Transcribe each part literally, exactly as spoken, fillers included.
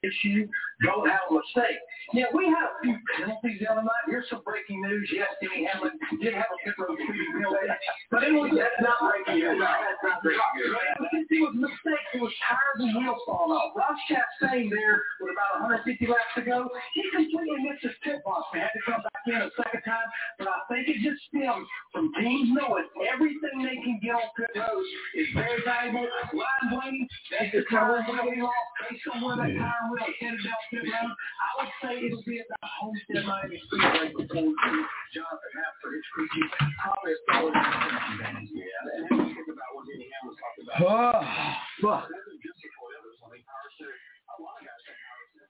issue, don't have a mistake. Yeah, we had a few penalties the other night. Here's some breaking news. Yes, Denny Hamlin did have a pit road speeding penalty, but it was that's not breaking news. No, that's not breaking news. It was a mistake. It was tires and wheels falling off. Ross Chastain there with about one hundred fifty laps to go. He completely missed his pit box. They had to come back in a second time, but I think it just stems from teams knowing everything they can get on pit road is very valuable. Ryan Blaney, that's the tire wheeling off based on where that tire wheel headed down pit road. I would say it'll be about Homestead Miami Speedway before we see Jonathan Hampshire his creaky. Probably a solid. Yeah, and then we think about what Denny Hamlin was talking about. Oh, fuck. Just before the others, I mean, power set. A lot of guys have power set.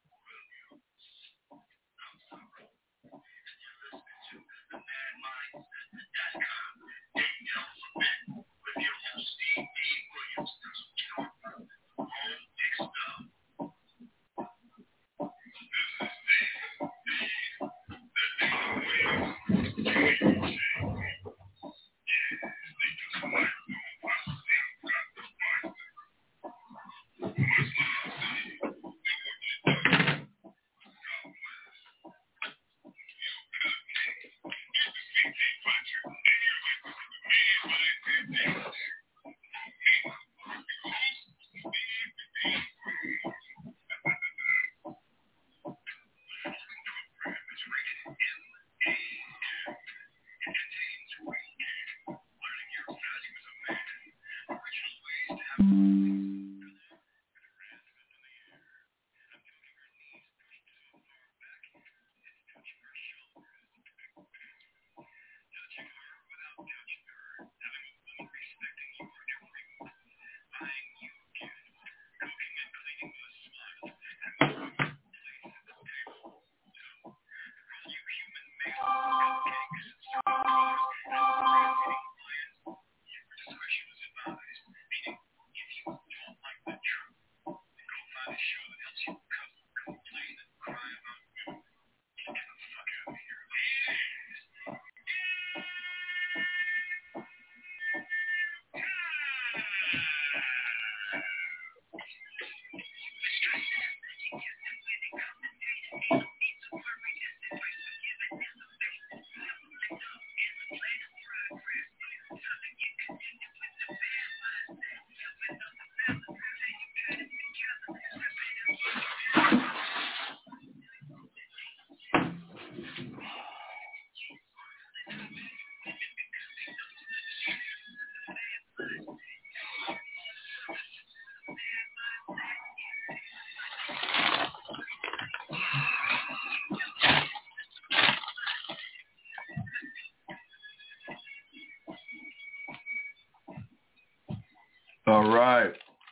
All right.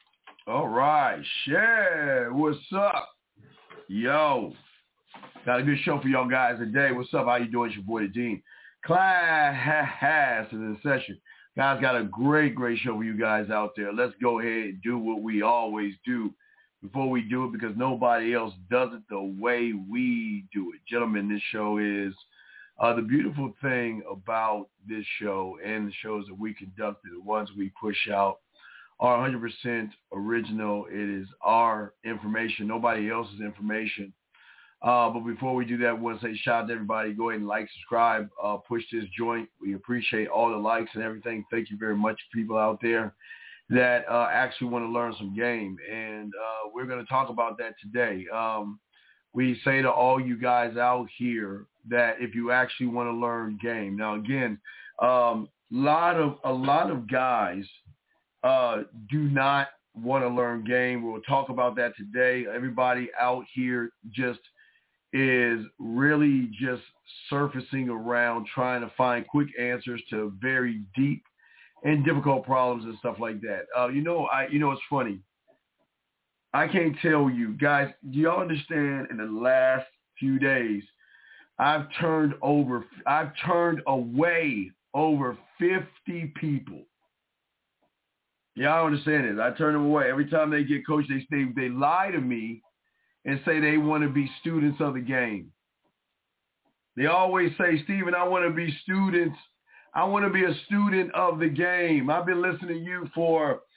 All right. Share. What's up? Yo. Got a good show for y'all guys today. What's up? How you doing? It's your boy, the Dean. Class in the session. Guys, got a great, great show for you guys out there. Let's go ahead and do what we always do before we do it, because nobody else does it the way we do it. Gentlemen, this show is uh, the beautiful thing about this show and the shows that we conducted, the ones we push out, are one hundred percent original. It is our information, nobody else's information. Uh, but before we do that, we want to say shout out to everybody. Go ahead and like, subscribe, uh, push this joint. We appreciate all the likes and everything. Thank you very much, people out there that uh, actually want to learn some game. And uh, we're going to talk about that today. Um, we say to all you guys out here that if you actually want to learn game. Now, again, um, lot of a lot of guys uh, do not want to learn game. We'll talk about that today. Everybody out here just is really just surfacing around trying to find quick answers to very deep and difficult problems and stuff like that. Uh, you know, I you know it's funny. I can't tell you guys. Do y'all understand? In the last few days, I've turned over. I've turned away over fifty people. Y'all understand this? I turn them away every time they get coached. They they they lie to me and say they want to be students of the game. They always say, Steven, I want to be students. I want to be a student of the game. I've been listening to you for,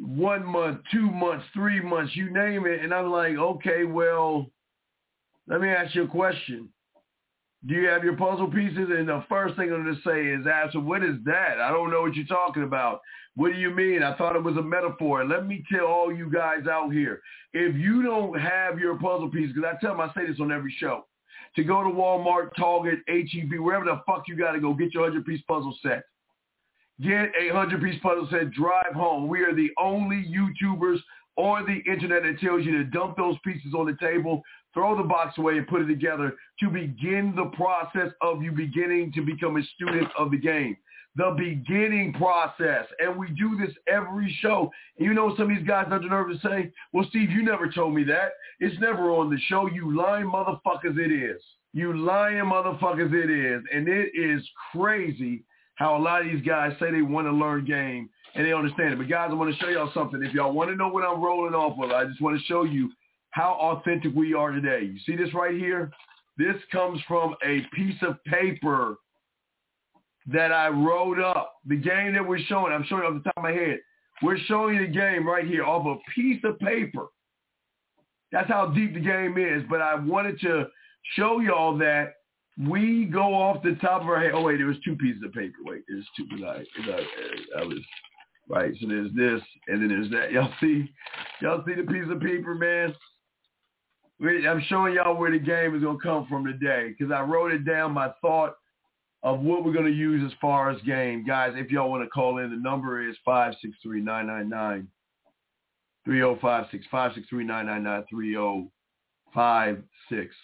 one month, two months, three months, you name it. And I'm like, okay, well, let me ask you a question. Do you have your puzzle pieces? And the first thing I'm going to say is, answer, what is that? I don't know what you're talking about. What do you mean? I thought it was a metaphor. Let me tell all you guys out here, if you don't have your puzzle pieces, because I tell them, I say this on every show, to go to Walmart, Target, H E B, wherever the fuck you got to go, get your one hundred piece puzzle set. Get a one hundred piece puzzle set, drive home. We are the only YouTubers on the internet that tells you to dump those pieces on the table, throw the box away, and put it together to begin the process of you beginning to become a student of the game. The beginning process. And we do this every show. And you know some of these guys have the nerve to say, well, Steve, you never told me that. It's never on the show. You lying motherfuckers it is. You lying motherfuckers it is. And it is crazy how a lot of these guys say they want to learn game and they understand it. But guys, I want to show y'all something. If y'all want to know what I'm rolling off of, I just want to show you how authentic we are today. You see this right here? This comes from a piece of paper that I wrote up. The game that we're showing, I'm showing you off the top of my head. We're showing you the game right here off a piece of paper. That's how deep the game is. But I wanted to show y'all that we go off the top of our head. Oh, wait, there was two pieces of paper. Wait, there's two. I, I, I was, right, so there's this, and then there's that. Y'all see? Y'all see the piece of paper, man? I'm showing y'all where the game is going to come from today because I wrote it down, my thought of what we're going to use as far as game. Guys, if y'all want to call in, the number is five six three, nine nine nine, three oh five six, five six three, nine nine nine, three oh five six.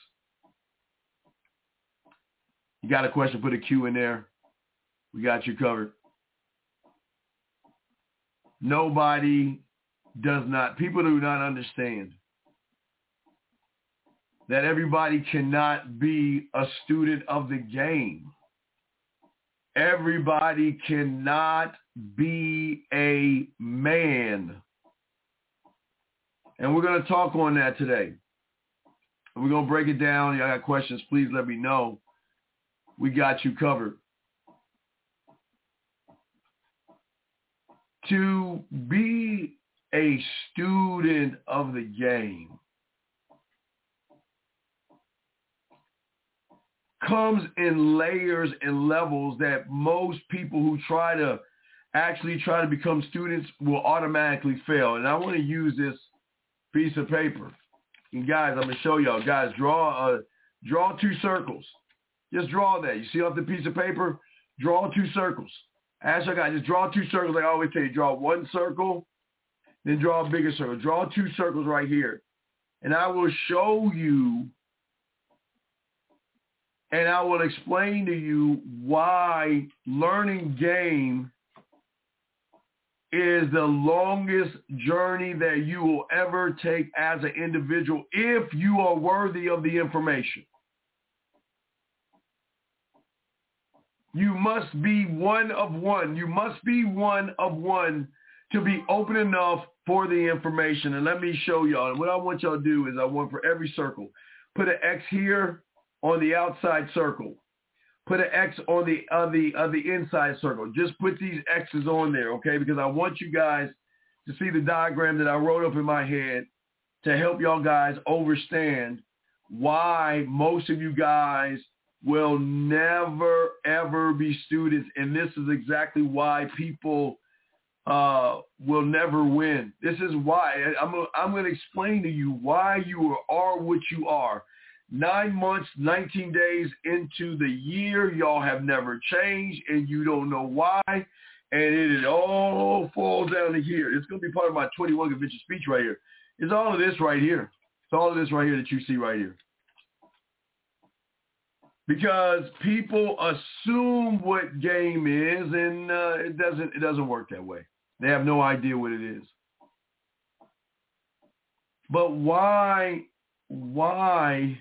You got a question, put a Q in there. We got you covered. Nobody does not, people do not understand that everybody cannot be a student of the game. Everybody cannot be a man. And we're going to talk on that today. We're going to break it down. Y'all got questions, please let me know. We got you covered. To be a student of the game comes in layers and levels that most people who try to actually try to become students will automatically fail. And I want to use this piece of paper. And guys, I'm going to show y'all. Guys, draw a, draw two circles. Just draw that. You see off the piece of paper? Draw two circles. Ask your guys, just draw two circles. Like I always tell you, draw one circle, then draw a bigger circle. Draw two circles right here. And I will show you and I will explain to you why learning game is the longest journey that you will ever take as an individual if you are worthy of the information. You must be one of one. You must be one of one to be open enough for the information. And let me show y'all. And what I want y'all to do is I want for every circle, put an X here on the outside circle. Put an X on the on the on the inside circle. Just put these X's on there, okay? Because I want you guys to see the diagram that I wrote up in my head to help y'all guys understand why most of you guys will never, ever be students. And this is exactly why people uh, will never win. This is why. I'm, I'm going to explain to you why you are what you are. Nine months, nineteen days into the year, y'all have never changed, and you don't know why. And it all falls down to here. It's going to be part of my twenty-one convention speech right here. It's all of this right here. It's all of this right here that you see right here. Because people assume what game is, and uh, it doesn't. It doesn't work that way. They have no idea what it is. But why? Why?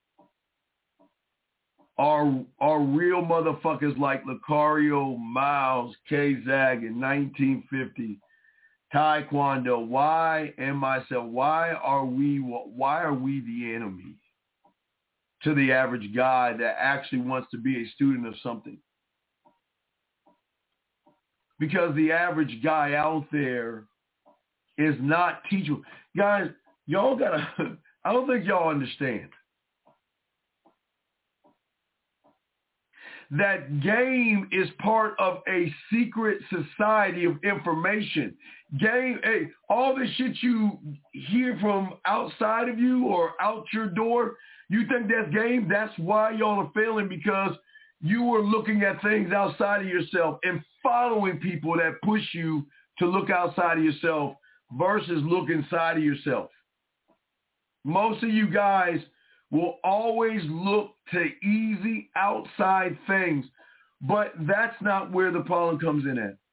Are, are real motherfuckers like Lucario, Miles, K-Zag in nineteen fifty, Taekwondo, why and myself, why are we why are we the enemy to the average guy that actually wants to be a student of something? Because the average guy out there is not teachable. Guys, y'all gotta, I don't think y'all understand that game is part of a secret society of information. Game, hey, all the shit you hear from outside of you or out your door, you think that's game? That's why y'all are failing, because you are looking at things outside of yourself and following people that push you to look outside of yourself versus look inside of yourself. Most of you guys will always look to easy outside things, but that's not where the problem comes in at.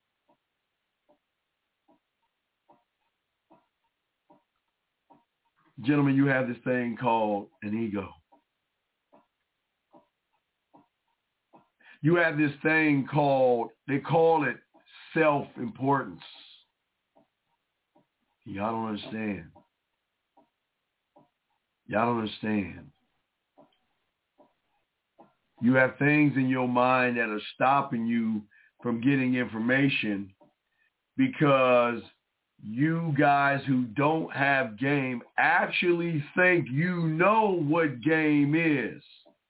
Gentlemen, you have this thing called an ego. You have this thing called, they call it self-importance. Y'all don't understand. Y'all don't understand. You have things in your mind that are stopping you from getting information because you guys who don't have game actually think you know what game is.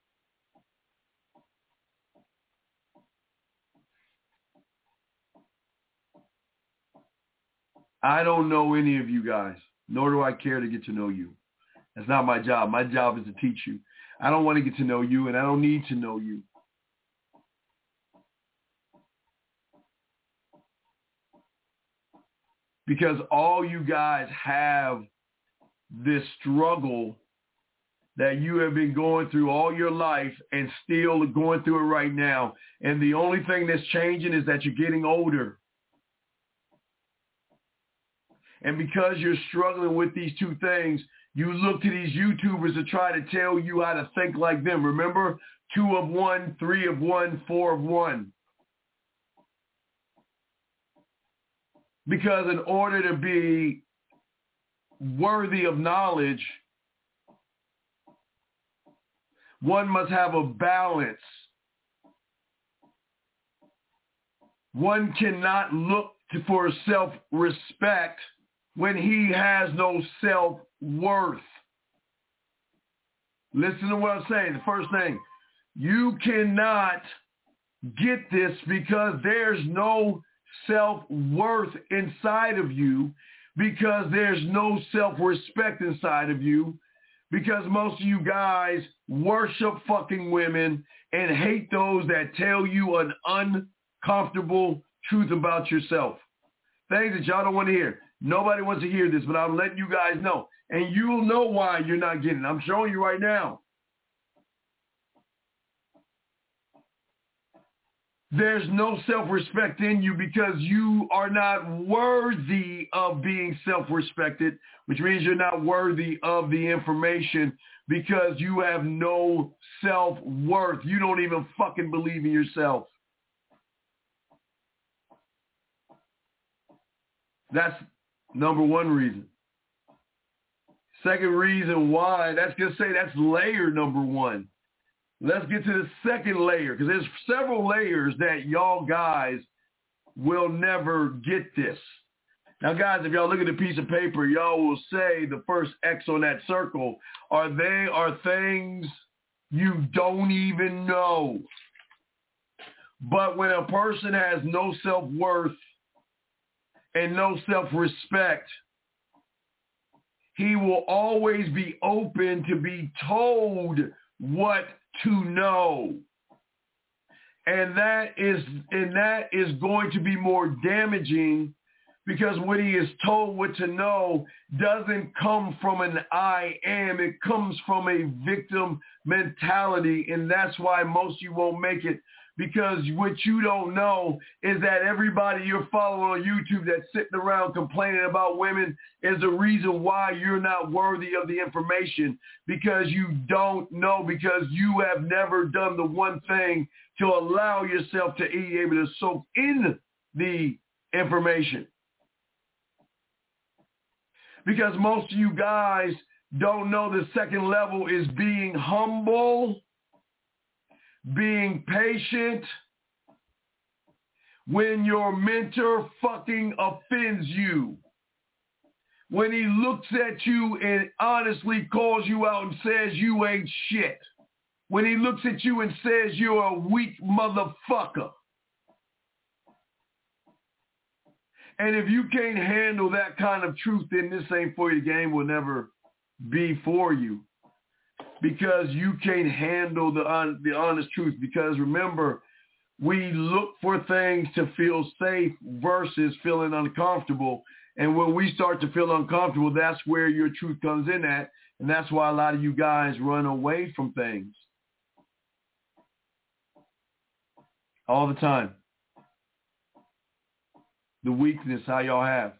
I don't know any of you guys, nor do I care to get to know you. That's not my job. My job is to teach you. I don't want to get to know you, and I don't need to know you. Because all you guys have this struggle that you have been going through all your life and still going through it right now. And the only thing that's changing is that you're getting older. And because you're struggling with these two things, you look to these YouTubers to try to tell you how to think like them. Remember, two of one, three of one, four of one. Because in order to be worthy of knowledge, one must have a balance. One cannot look to, for self-respect when he has no self-worth. Listen to what I'm saying. The first thing, you cannot get this because there's no self-worth inside of you, because there's no self-respect inside of you, because most of you guys worship fucking women and hate those that tell you an uncomfortable truth about yourself. Things that y'all don't want to hear. Nobody wants to hear this, but I'm letting you guys know. And you'll know why you're not getting it. I'm showing you right now. There's no self-respect in you because you are not worthy of being self-respected, which means you're not worthy of the information because you have no self-worth. You don't even fucking believe in yourself. That's number one reason. Second reason why, that's going to say that's layer number one. Let's get to the second layer, because there's several layers that y'all guys will never get this. Now, guys, if y'all look at a piece of paper, y'all will say the first X on that circle are they are things you don't even know. But when a person has no self-worth and no self-respect, he will always be open to be told what to know. And that is and that is going to be more damaging, because when he is told what to know doesn't come from an I am, it comes from a victim mentality. And that's why most of you won't make it, because what you don't know is that everybody you're following on YouTube that's sitting around complaining about women is the reason why you're not worthy of the information, because you don't know, because you have never done the one thing to allow yourself to be able to soak in the information. Because most of you guys don't know the second level is being humble, being patient when your mentor fucking offends you. when he looks at you and honestly calls you out and says you ain't shit. When he looks at you and says you're a weak motherfucker. And if you can't handle that kind of truth, then this ain't for you. The game will never be for you, because you can't handle the on, the honest truth. Because remember, we look for things to feel safe versus feeling uncomfortable. And when we start to feel uncomfortable, that's where your truth comes in at. And that's why a lot of you guys run away from things all the time. The weakness, how y'all have.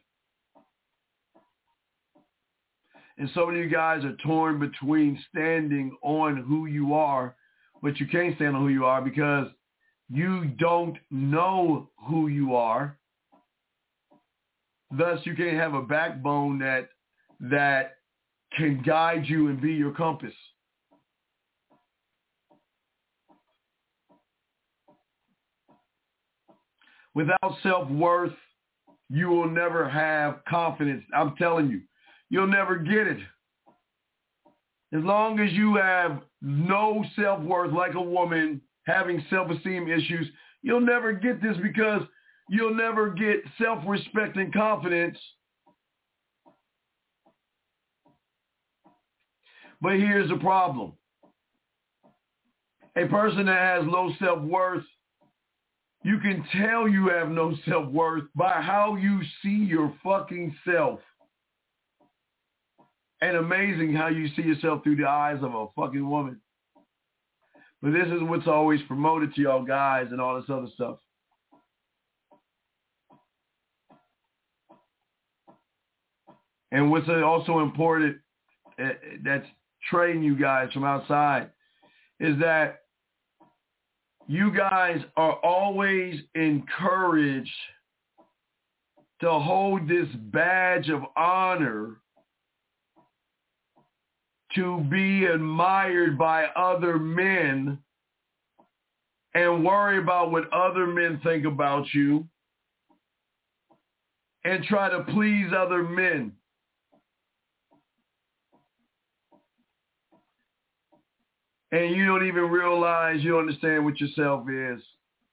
And so many of you guys are torn between standing on who you are, but you can't stand on who you are because you don't know who you are. Thus, you can't have a backbone that that can guide you and be your compass. Without self-worth, you will never have confidence. I'm telling you, you'll never get it. As long as you have no self-worth, like a woman having self-esteem issues, you'll never get this, because you'll never get self-respect and confidence. But here's the problem. A person that has low self-worth, you can tell you have no self-worth by how you see your fucking self. And amazing how you see yourself through the eyes of a fucking woman. But this is what's always promoted to y'all guys and all this other stuff. And what's also important uh, that's trading you guys from outside is that you guys are always encouraged to hold this badge of honor to be admired by other men and worry about what other men think about you and try to please other men. And you don't even realize you understand what yourself is.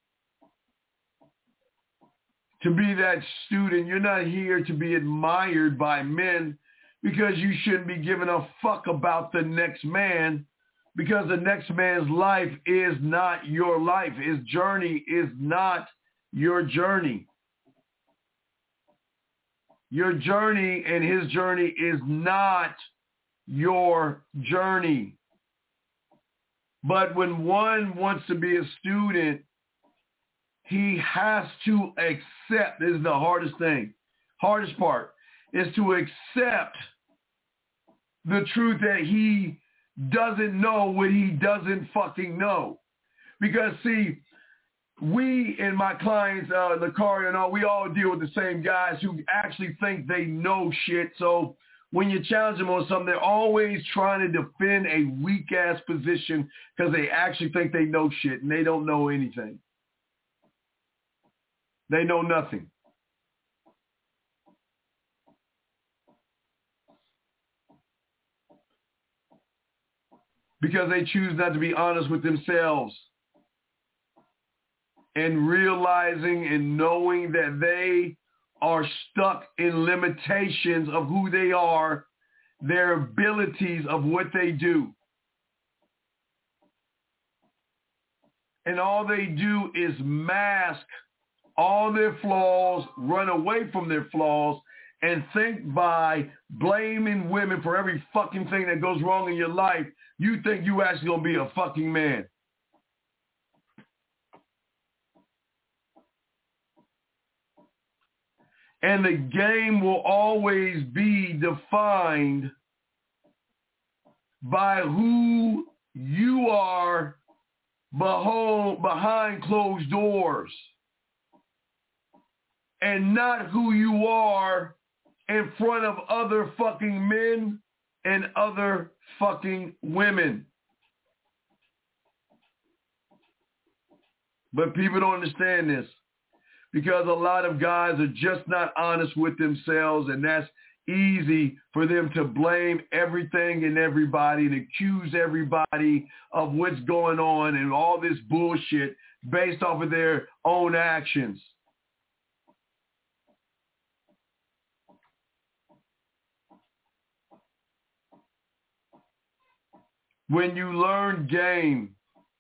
To be that student, you're not here to be admired by men, because you shouldn't be giving a fuck about the next man, because the next man's life is not your life. His journey is not your journey. Your journey and his journey is not your journey. But when one wants to be a student, he has to accept, this is the hardest thing, hardest part, is to accept the truth that he doesn't know what he doesn't fucking know. Because, see, we and my clients, uh, Lacari and all, we all deal with the same guys who actually think they know shit. So when you challenge them on something, they're always trying to defend a weak-ass position because they actually think they know shit, and they don't know anything. They know nothing. Because they choose not to be honest with themselves and realizing and knowing that they are stuck in limitations of who they are, their abilities of what they do. And all they do is mask all their flaws, run away from their flaws, and think by blaming women for every fucking thing that goes wrong in your life, you think you actually gonna be a fucking man. And the game will always be defined by who you are behind closed doors, and not who you are in front of other fucking men and other fucking women. But people don't understand this, because a lot of guys are just not honest with themselves, and that's easy for them to blame everything and everybody and accuse everybody of what's going on and all this bullshit based off of their own actions. When you learn game,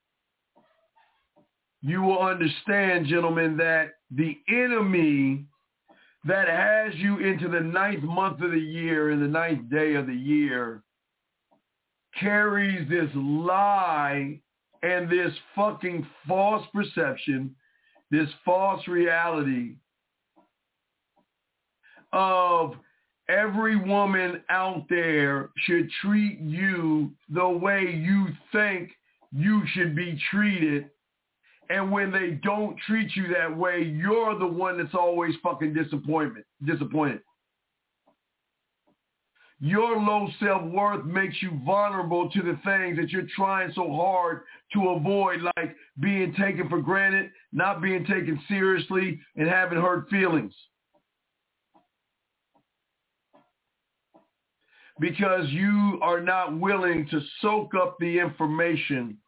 you will understand, gentlemen, that the enemy that has you into the ninth month of the year and the ninth day of the year carries this lie and this fucking false perception, this false reality of every woman out there should treat you the way you think you should be treated. And when they don't treat you that way, you're the one that's always fucking disappointment, disappointed. Your low self-worth makes you vulnerable to the things that you're trying so hard to avoid, like being taken for granted, not being taken seriously, and having hurt feelings. Because you are not willing to soak up the information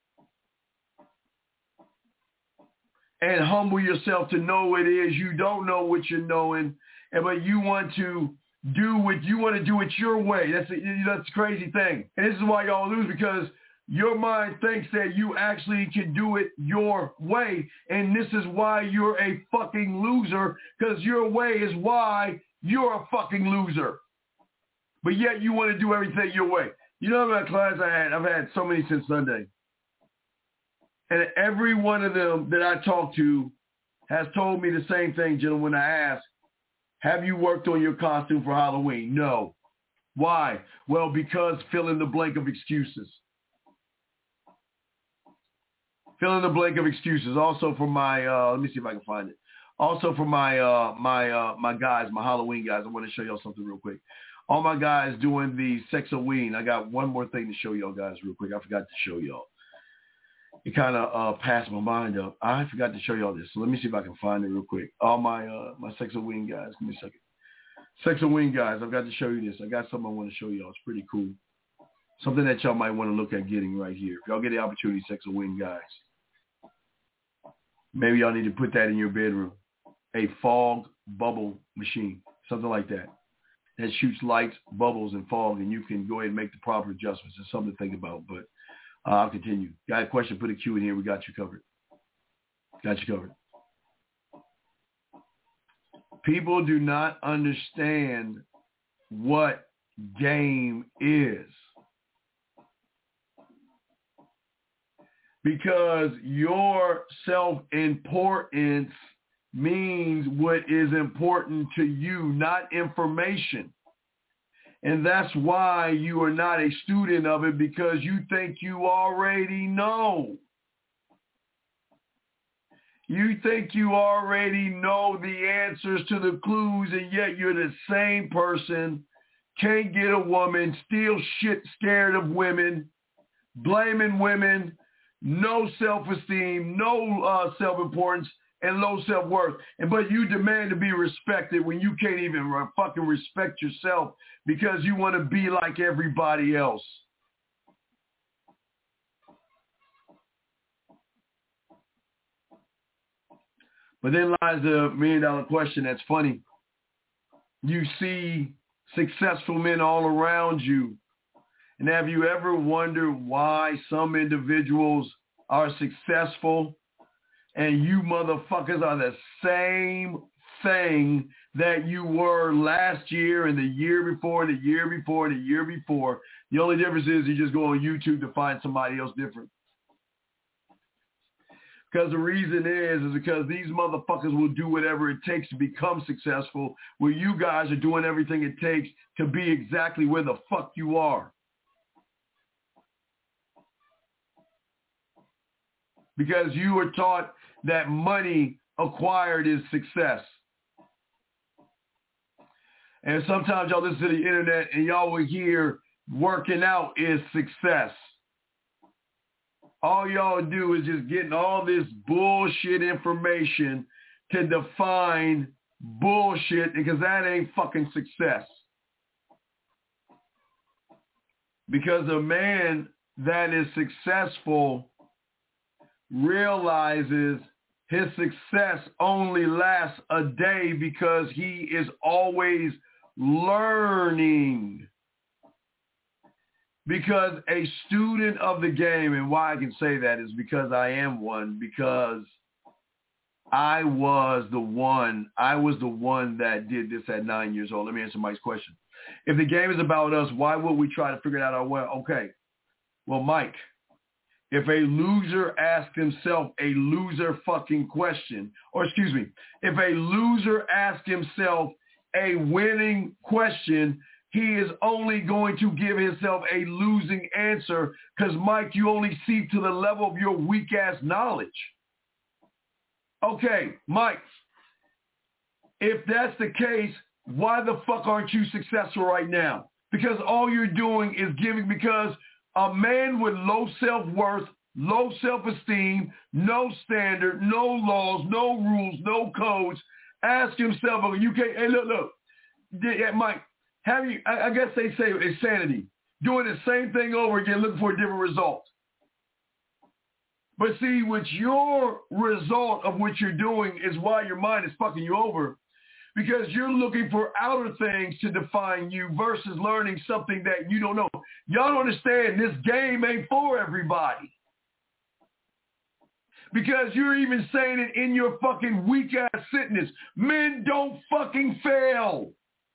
and humble yourself to know what it is. You don't know what you're knowing, and but you want to do what you want to do it your way. That's a, that's a crazy thing. And this is why y'all lose, because your mind thinks that you actually can do it your way. And this is why you're a fucking loser, because your way is why you're a fucking loser. But yet you want to do everything your way. You know that class I had? I've had so many since Sunday. And every one of them that I talked to has told me the same thing, gentlemen, when I asked, have you worked on your costume for Halloween? No. Why? Well, because fill in the blank of excuses. Fill in the blank of excuses. Also for my, uh, let me see if I can find it. Also for my, uh, my, uh, my guys, my Halloween guys, I want to show y'all something real quick. All my guys doing the Sexoween. I got one more thing to show y'all guys real quick. I forgot to show y'all. It kind of uh, passed my mind up. I forgot to show y'all this. So let me see if I can find it real quick. All my uh, my Sexoween guys. Give me a second. Sexoween guys, I've got to show you this. I got something I want to show y'all. It's pretty cool. Something that y'all might want to look at getting right here. If y'all get the opportunity, Sexoween guys. Maybe y'all need to put that in your bedroom. A fog bubble machine. Something like that. That shoots lights, bubbles, and fog, and you can go ahead and make the proper adjustments. It's something to think about, but uh, I'll continue. Got a question? Put a Q in here. We got you covered. Got you covered. People do not understand what game is, because your self-importance means what is important to you, not information. And that's why you are not a student of it, because you think you already know. You think you already know the answers to the clues, and yet you're the same person, can't get a woman, still shit scared of women, blaming women, no self-esteem, no uh, self-importance, and low self-worth. And but you demand to be respected when you can't even uh, fucking respect yourself, because you want to be like everybody else. But then lies the million dollar question that's funny. You see successful men all around you. And have you ever wondered why some individuals are successful and you motherfuckers are the same thing that you were last year and the year before and the year before and the year before? The only difference is you just go on YouTube to find somebody else different. Because the reason is, is because these motherfuckers will do whatever it takes to become successful, where you guys are doing everything it takes to be exactly where the fuck you are. Because you were taught that money acquired is success. And sometimes y'all listen to the internet and y'all will hear working out is success. All y'all do is just getting all this bullshit information to define bullshit, because that ain't fucking success. Because a man that is successful realizes his success only lasts a day because he is always learning. Because a student of the game, and why I can say that is because I am one, because I was the one, I was the one that did this at nine years old. Let me answer Mike's question. If the game is about us, why would we try to figure it out our way? Okay. Well, Mike, if a loser asks himself a loser fucking question, or excuse me, if a loser asks himself a winning question, he is only going to give himself a losing answer because, Mike, you only see to the level of your weak-ass knowledge. Okay, Mike, if that's the case, why the fuck aren't you successful right now? Because all you're doing is giving, because a man with low self-worth, low self-esteem, no standard, no laws, no rules, no codes, ask himself, oh, you can't, hey, look, look, yeah, Mike, have you, I, I guess they say insanity, doing the same thing over again, looking for a different result. But see, what your result of what you're doing is why your mind is fucking you over, because you're looking for outer things to define you versus learning something that you don't know. Y'all don't understand, this game ain't for everybody. Because you're even saying it in your fucking weak-ass sentence. Men don't fucking fail.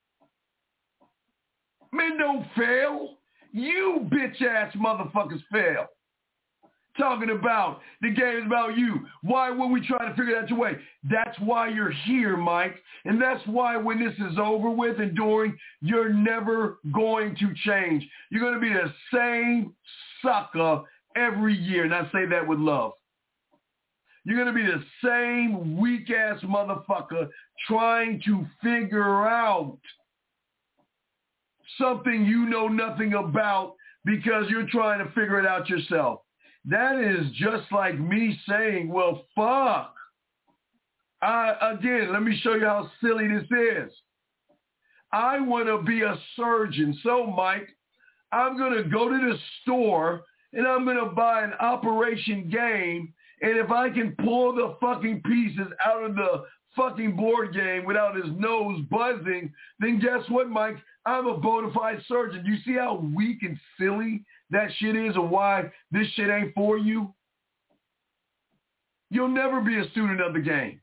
Men don't fail. You bitch-ass motherfuckers fail. Talking about the game is about you. Why would we try to figure that your way? That's why you're here, Mike. And that's why when this is over with and during, you're never going to change. You're going to be the same sucker every year. And I say that with love. You're going to be the same weak-ass motherfucker trying to figure out something you know nothing about because you're trying to figure it out yourself. That is just like me saying, well, fuck. I, again, let me show you how silly this is. I want to be a surgeon. So, Mike, I'm going to go to the store and I'm going to buy an operation game. And if I can pull the fucking pieces out of the fucking board game without his nose buzzing, then guess what, Mike? I'm a bona fide surgeon. You see how weak and silly that shit is and why this shit ain't for you? You'll never be a student of the game.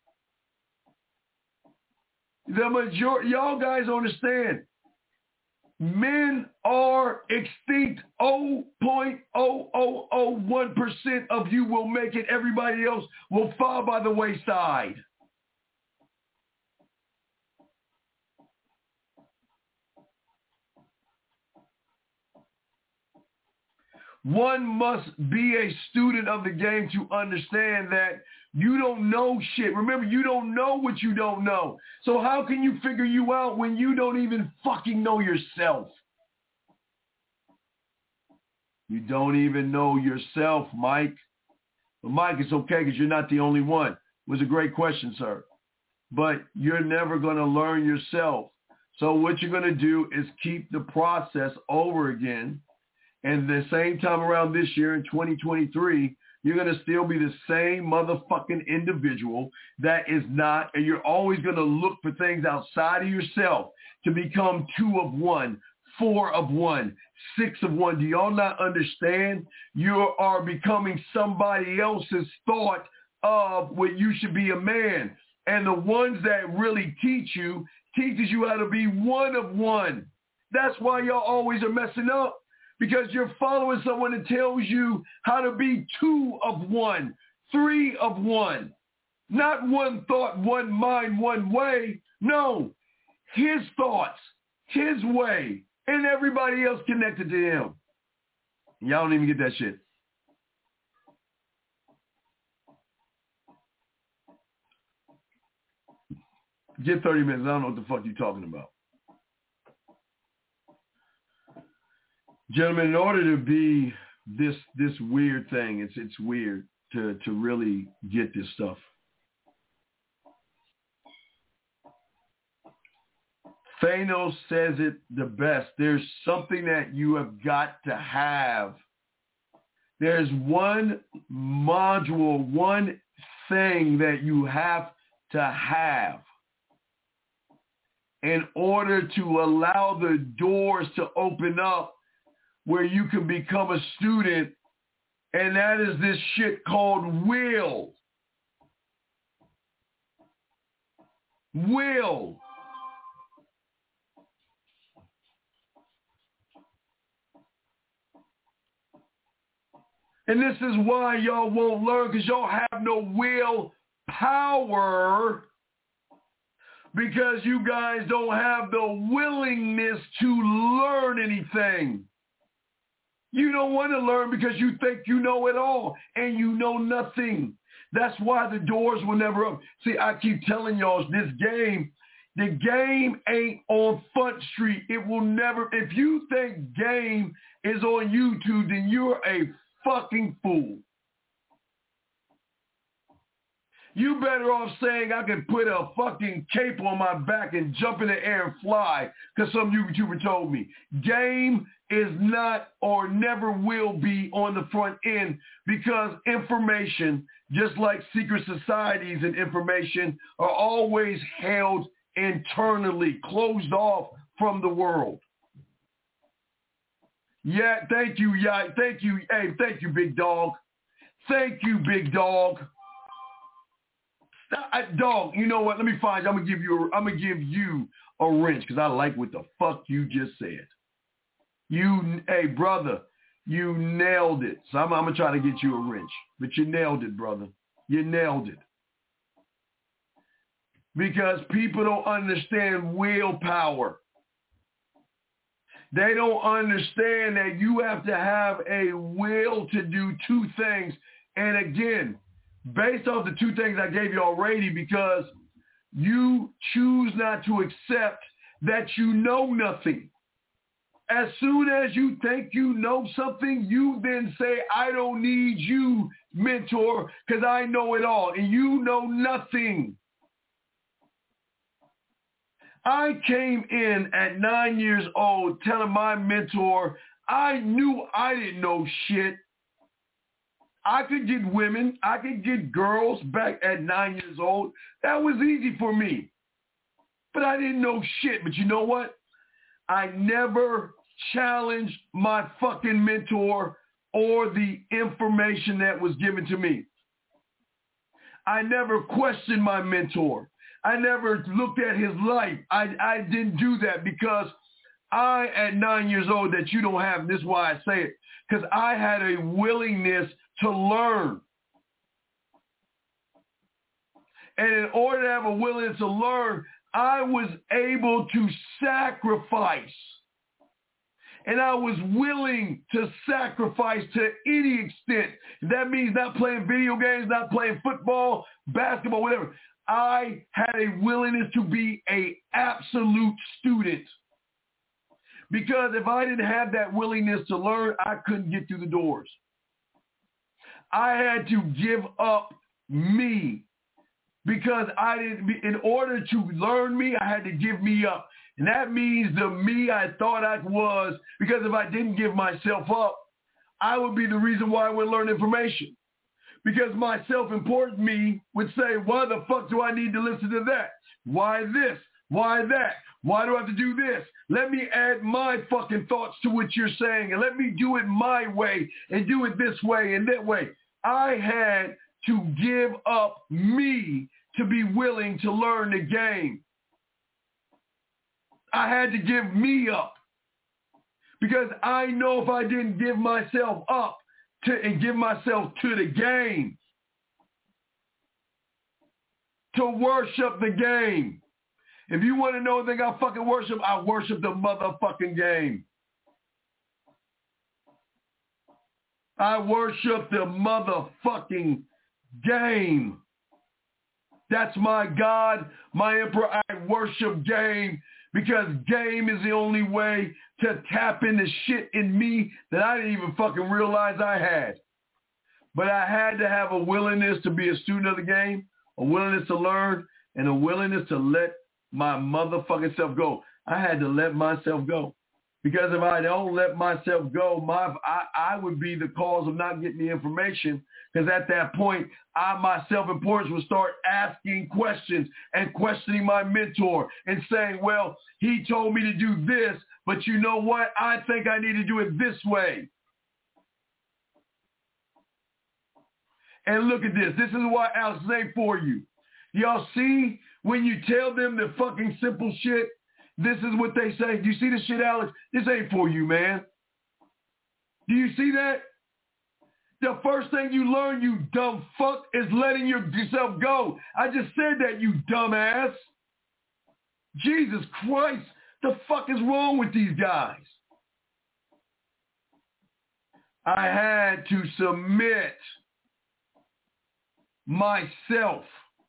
The majority, y'all guys understand, men are extinct. zero point zero zero zero one percent of you will make it. Everybody else will fall by the wayside. One must be a student of the game to understand that you don't know shit. Remember, you don't know what you don't know. So how can you figure you out when you don't even fucking know yourself? You don't even know yourself, Mike. But Mike, it's okay because you're not the only one. It was a great question, sir. But you're never going to learn yourself. So what you're going to do is keep the process over again. And the same time around this year in twenty twenty-three, you're going to still be the same motherfucking individual that is not, and you're always going to look for things outside of yourself to become two of one, four of one, six of one. Do y'all not understand? You are becoming somebody else's thought of what you should be a man. And the ones that really teach you, teaches you how to be one of one. That's why y'all always are messing up. Because you're following someone that tells you how to be two of one, three of one. Not one thought, one mind, one way. No, his thoughts, his way, and everybody else connected to him. Y'all don't even get that shit. Get thirty minutes. I don't know what the fuck you're talking about. Gentlemen, in order to be this this weird thing, it's it's weird to, to really get this stuff. Thanos says it the best. There's something that you have got to have. There's one module, one thing that you have to have in order to allow the doors to open up where you can become a student, and that is this shit called will. Will. And this is why y'all won't learn, because y'all have no will power, because you guys don't have the willingness to learn anything. You don't want to learn because you think you know it all, and you know nothing. That's why the doors will never open. See, I keep telling y'all, this game, the game ain't on Front Street. It will never. If you think game is on YouTube, then you're a fucking fool. You better off saying I can put a fucking cape on my back and jump in the air and fly, because some YouTuber told me. Game is not or never will be on the front end, because information, just like secret societies and information, are always held internally, closed off from the world. Yeah, thank you, yeah, thank you, hey, thank you, big dog. Thank you, big dog. I, dog, you know what? Let me find you. I'm gonna give you. A, I'm gonna give you a wrench because I like what the fuck you just said. You, hey, brother, you nailed it. So I'm, I'm gonna try to get you a wrench, but you nailed it, brother. You nailed it. Because people don't understand willpower. They don't understand that you have to have a will to do two things. And again, based off the two things I gave you already, because you choose not to accept that you know nothing. As soon as you think you know something, you then say, I don't need you, mentor, because I know it all. And you know nothing. I came in at nine years old telling my mentor, I knew I didn't know shit. I could get women, I could get girls back at nine years old. That was easy for me. But I didn't know shit. But you know what? I never challenged my fucking mentor or the information that was given to me. I never questioned my mentor. I never looked at his life. I, I didn't do that because I, at nine years old, that you don't have, this is why I say it, because I had a willingness to learn. And in order to have a willingness to learn, I was able to sacrifice. And I was willing to sacrifice to any extent. That means not playing video games, not playing football, basketball, whatever. I had a willingness to be an absolute student. Because if I didn't have that willingness to learn, I couldn't get through the doors. I had to give up me because I didn't, in order to learn me, I had to give me up. And that means the me I thought I was, because if I didn't give myself up, I would be the reason why I would learn information. Because my self-important me would say, why the fuck do I need to listen to that? Why this? Why that? Why do I have to do this? Let me add my fucking thoughts to what you're saying, and let me do it my way and do it this way and that way. I had to give up me to be willing to learn the game. I had to give me up because I know if I didn't give myself up to and give myself to the game, to worship the game. If you want to know anything I fucking worship, I worship the motherfucking game. I worship the motherfucking game. That's my God, my emperor. I worship game because game is the only way to tap into shit in me that I didn't even fucking realize I had. But I had to have a willingness to be a student of the game, a willingness to learn, and a willingness to let my motherfucking self go. I had to let myself go. Because if I don't let myself go, my I, I would be the cause of not getting the information. Because at that point, I, my self-importance would start asking questions and questioning my mentor and saying, well, he told me to do this, but you know what? I think I need to do it this way. And look at this. This is why Alex ain't for you. Y'all see when you tell them the fucking simple shit, this is what they say. Do you see this shit, Alex? This ain't for you, man. Do you see that? The first thing you learn, you dumb fuck, is letting your, yourself go. I just said that, you dumbass. Jesus Christ, the fuck is wrong with these guys? I had to submit myself.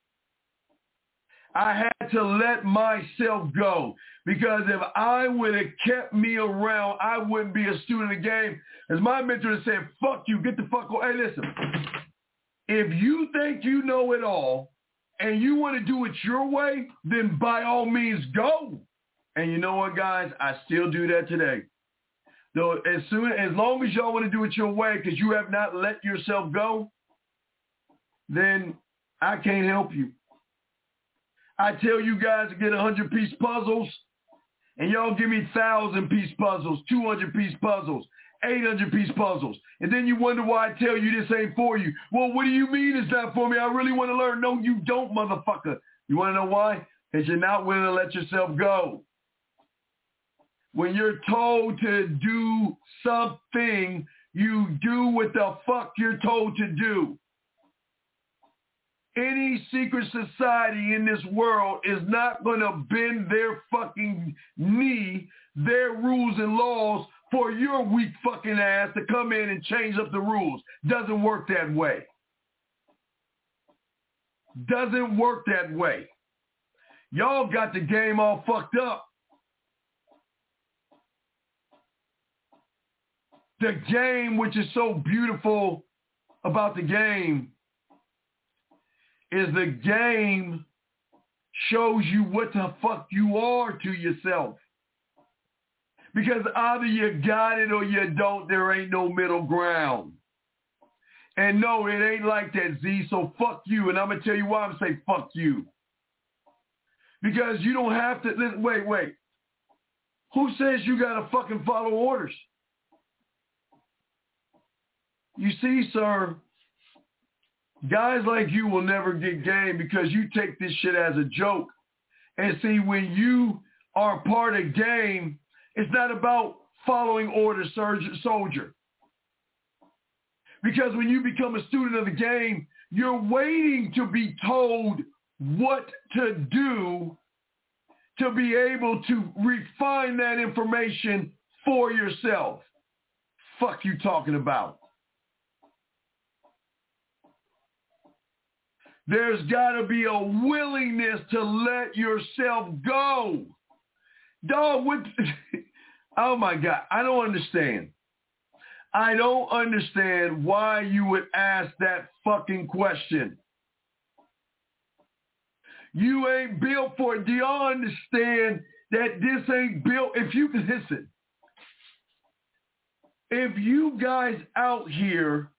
I had to let myself go, because if I would have kept me around, I wouldn't be a student of the game. As my mentor said, fuck you, get the fuck away. Hey, listen, if you think you know it all and you want to do it your way, then by all means go. And you know what, guys? I still do that today. Though as soon as long as y'all want to do it your way because you have not let yourself go, then I can't help you. I tell you guys to get one hundred piece puzzles, and y'all give me one thousand piece puzzles, two hundred piece puzzles, eight hundred piece puzzles. And then you wonder why I tell you this ain't for you. Well, what do you mean it's not for me? I really want to learn. No, you don't, motherfucker. You want to know why? Because you're not willing to let yourself go. When you're told to do something, you do what the fuck you're told to do. Any secret society in this world is not going to bend their fucking knee, their rules and laws, for your weak fucking ass to come in and change up the rules. Doesn't work that way. Doesn't work that way. Y'all got the game all fucked up. The game, which is so beautiful about the game, is the game shows you what the fuck you are to yourself. Because either you got it or you don't. There ain't no middle ground. And no, it ain't like that, Z, so fuck you. And I'm going to tell you why I'm saying fuck you. Because you don't have to, listen, wait, wait. Who says you got to fucking follow orders? You see, sir, guys like you will never get game because you take this shit as a joke. And see, when you are part of game, it's not about following orders, soldier. Because when you become a student of the game, you're waiting to be told what to do to be able to refine that information for yourself. Fuck you talking about. There's got to be a willingness to let yourself go. Dog, what? Oh, my God. I don't understand. I don't understand why you would ask that fucking question. You ain't built for it. Do y'all understand that this ain't built? If you listen, if you guys out here,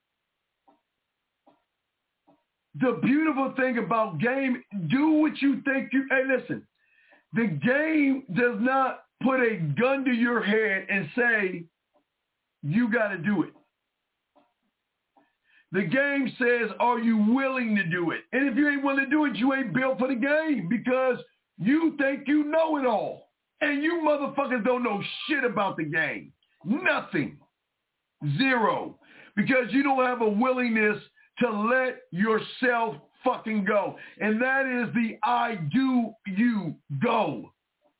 the beautiful thing about game, do what you think you, hey, listen, the game does not put a gun to your head and say, you got to do it. The game says, are you willing to do it? And if you ain't willing to do it, you ain't built for the game because you think you know it all. And you motherfuckers don't know shit about the game. Nothing. Zero. Because you don't have a willingness to let yourself fucking go. And that is the I do you go.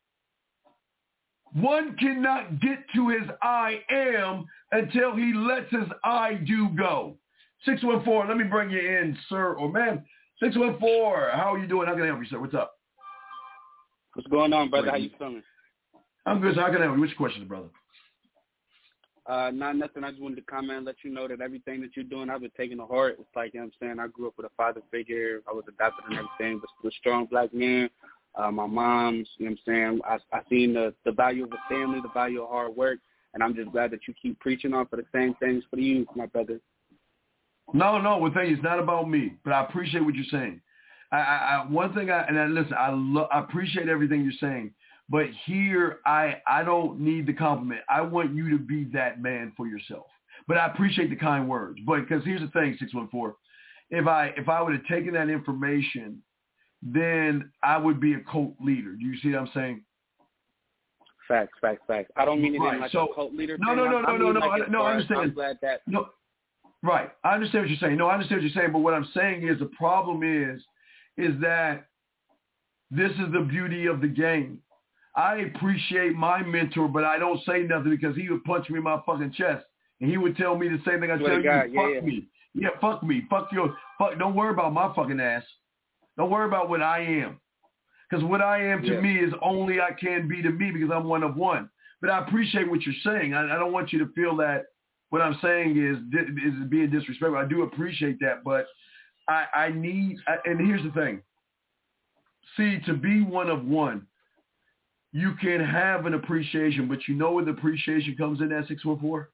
One cannot get to his I am until he lets his I do go. six one four, let me bring you in, sir or ma'am. six one four, how are you doing? How can I help you, sir? What's up? What's going on, brother? How you feeling? I'm good, sir. How can I help you? Which question, brother? Uh, not nothing. I just wanted to comment and let you know that everything that you're doing, I've been taking to heart. It's like, you know what I'm saying, I grew up with a father figure. I was adopted and everything, but still a strong black man. uh, my mom's. You know what I'm saying? I I seen the the value of the family, the value of hard work, and I'm just glad that you keep preaching on for the same things for the youth, my brother. No, no, one thing, it's not about me, but I appreciate what you're saying. I, I, I one thing, I, and I, listen, I, lo- I appreciate everything you're saying, but here I, I don't need the compliment. I want you to be that man for yourself. But I appreciate the kind words. But because here's the thing, six one four, if I if I would have taken that information, then I would be a cult leader. Do you see what I'm saying? Facts, facts, facts. I don't mean it right. in like so, a cult leader. No, thing. no, no, I, no, I no, no, like I, no. I understand. I'm glad that. No. Right. I understand what you're saying. No, I understand what you're saying. But what I'm saying is the problem is, is that this is the beauty of the game. I appreciate my mentor, but I don't say nothing because he would punch me in my fucking chest. And he would tell me the same thing I tell you. God, fuck yeah, yeah. me. Yeah, fuck me. Fuck your, fuck. Don't worry about my fucking ass. Don't worry about what I am. Because what I am to yeah. me is only I can be to me because I'm one of one. But I appreciate what you're saying. I, I don't want you to feel that what I'm saying is is being disrespectful. I do appreciate that, but I, I need, I, and here's the thing. See, to be one of one, you can have an appreciation, but you know where the appreciation comes in at six one four?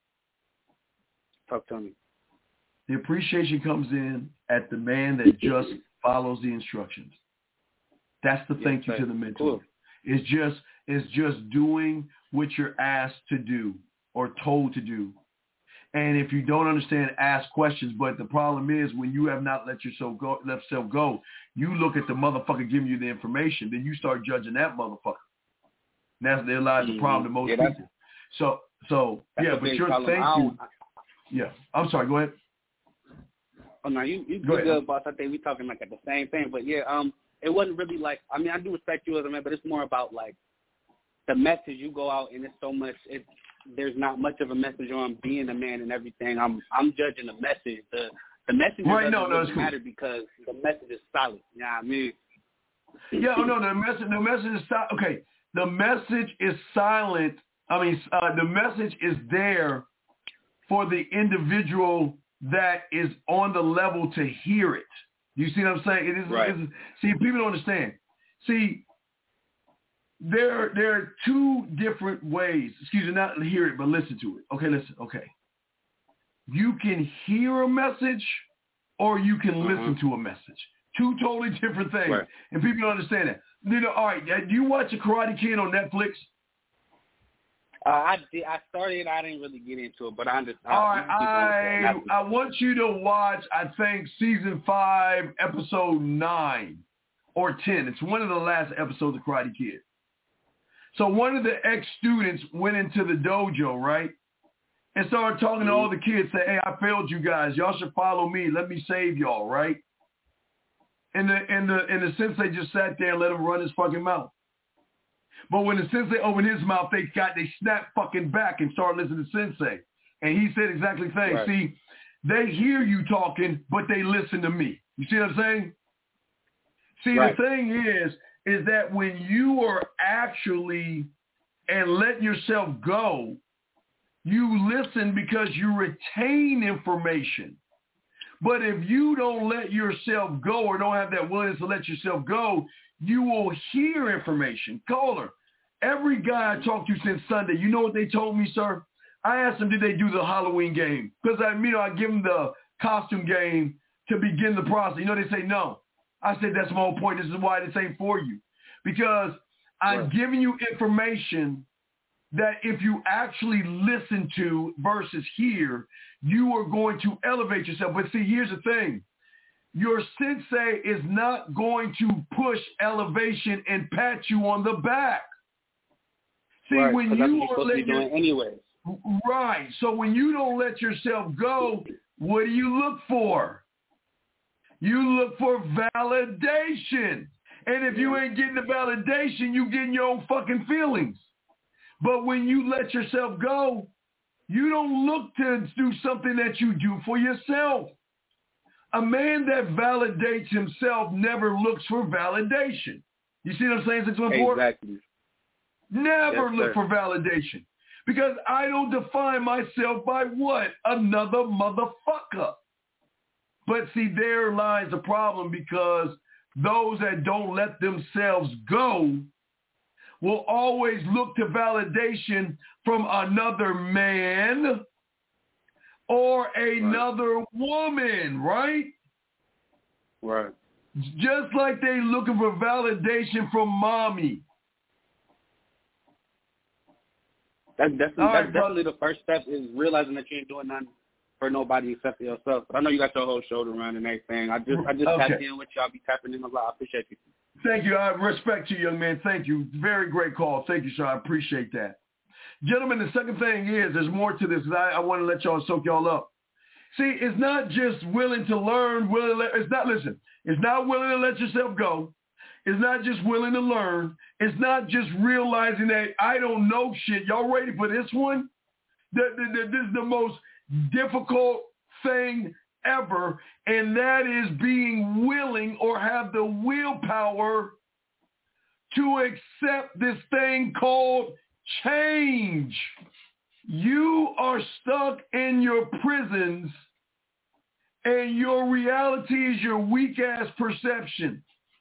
Talk to me. The appreciation comes in at the man that just follows the instructions. That's the yes, thank you sir. to the mentor. Cool. It's just it's just doing what you're asked to do or told to do. And if you don't understand, ask questions. But the problem is when you have not let yourself go, let yourself go, you look at the motherfucker giving you the information, then you start judging that motherfucker. And that's there lies mm-hmm. the problem to most yeah, people. So so yeah, but your thank you. Yeah, I'm sorry. Go ahead. Oh no, you you go good, ahead. boss. I think we talking like at the same thing. But yeah, um, it wasn't really like. I mean, I do respect you as a man, but it's more about like the message you go out, and it's so much. It's there's not much of a message on being a man and everything. I'm I'm judging the message. The the message right, doesn't no, no, really cool. matter because the message is solid. You know what I mean? Yeah, oh, no, the message the message is silent. Okay, the message is silent. I mean, uh, the message is there for the individual that is on the level to hear it. You see what I'm saying? It is, right. it is see, people don't understand. See, there there are two different ways. Excuse me, not hear it, but listen to it. Okay, listen. Okay, you can hear a message, or you can uh-huh. listen to a message. Two totally different things, right. and people don't understand that. You know, all right, do you watch The Karate Kid on Netflix? Uh, I did. I started. I didn't really get into it, but I understand. All right, I I want you to watch. I think season five, episode nine or ten. It's one of the last episodes of Karate Kid. So one of the ex-students went into the dojo, right, and started talking mm-hmm. to all the kids. Say, "Hey, I failed you guys. Y'all should follow me. Let me save y'all." Right? And the and the and the sensei just sat there and let him run his fucking mouth. But when the sensei opened his mouth, they got they snapped fucking back and started listening to sensei. And he said exactly the same. Right. See, they hear you talking, but they listen to me. You see what I'm saying? See, right. the thing is, is that when you are actually and let yourself go, you listen because you retain information. But if you don't let yourself go or don't have that willingness to let yourself go, you will hear information. Caller, every guy I talked to since Sunday, you know what they told me, sir? I asked them, did they do the Halloween game? Because I, you know, I give them the costume game to begin the process. You know, they say no. I said, that's my whole point. This is why this ain't for you. Because I'm right. giving you information that if you actually listen to versus hear, you are going to elevate yourself. But see, here's the thing. Your sensei is not going to push elevation and pat you on the back. See, right, when you are letting doing anyways. Right. So when you don't let yourself go, what do you look for? You look for validation. And if you ain't getting the validation, you getting your own fucking feelings. But when you let yourself go, you don't look to do something that you do for yourself. A man that validates himself never looks for validation. You see what I'm saying, six one four? Exactly. Never yes, look sir. for validation. Because I don't define myself by what? Another motherfucker. But see, there lies the problem because those that don't let themselves go will always look to validation from another man or another right. woman, right? Right. Just like they looking for validation from mommy. That's definitely, All that's right, definitely the first step, is realizing that you ain't doing nothing for nobody except for yourself. But I know you got your whole shoulder around and everything. I just I just okay. tapped in with you. I'll be tapping in a lot. I appreciate you. Thank you. I respect you, young man. Thank you. Very great call. Thank you, sir. I appreciate that. Gentlemen, the second thing is, there's more to this. I, I want to let y'all soak y'all up. See, it's not just willing to learn. Willing to let, it's not, listen, it's not willing to let yourself go. It's not just willing to learn. It's not just realizing that I don't know shit. Y'all ready for this one? The, the, the, this is the most difficult thing ever, and that is being willing or have the willpower to accept this thing called change. You are stuck in your prisons, and your reality is your weak-ass perception.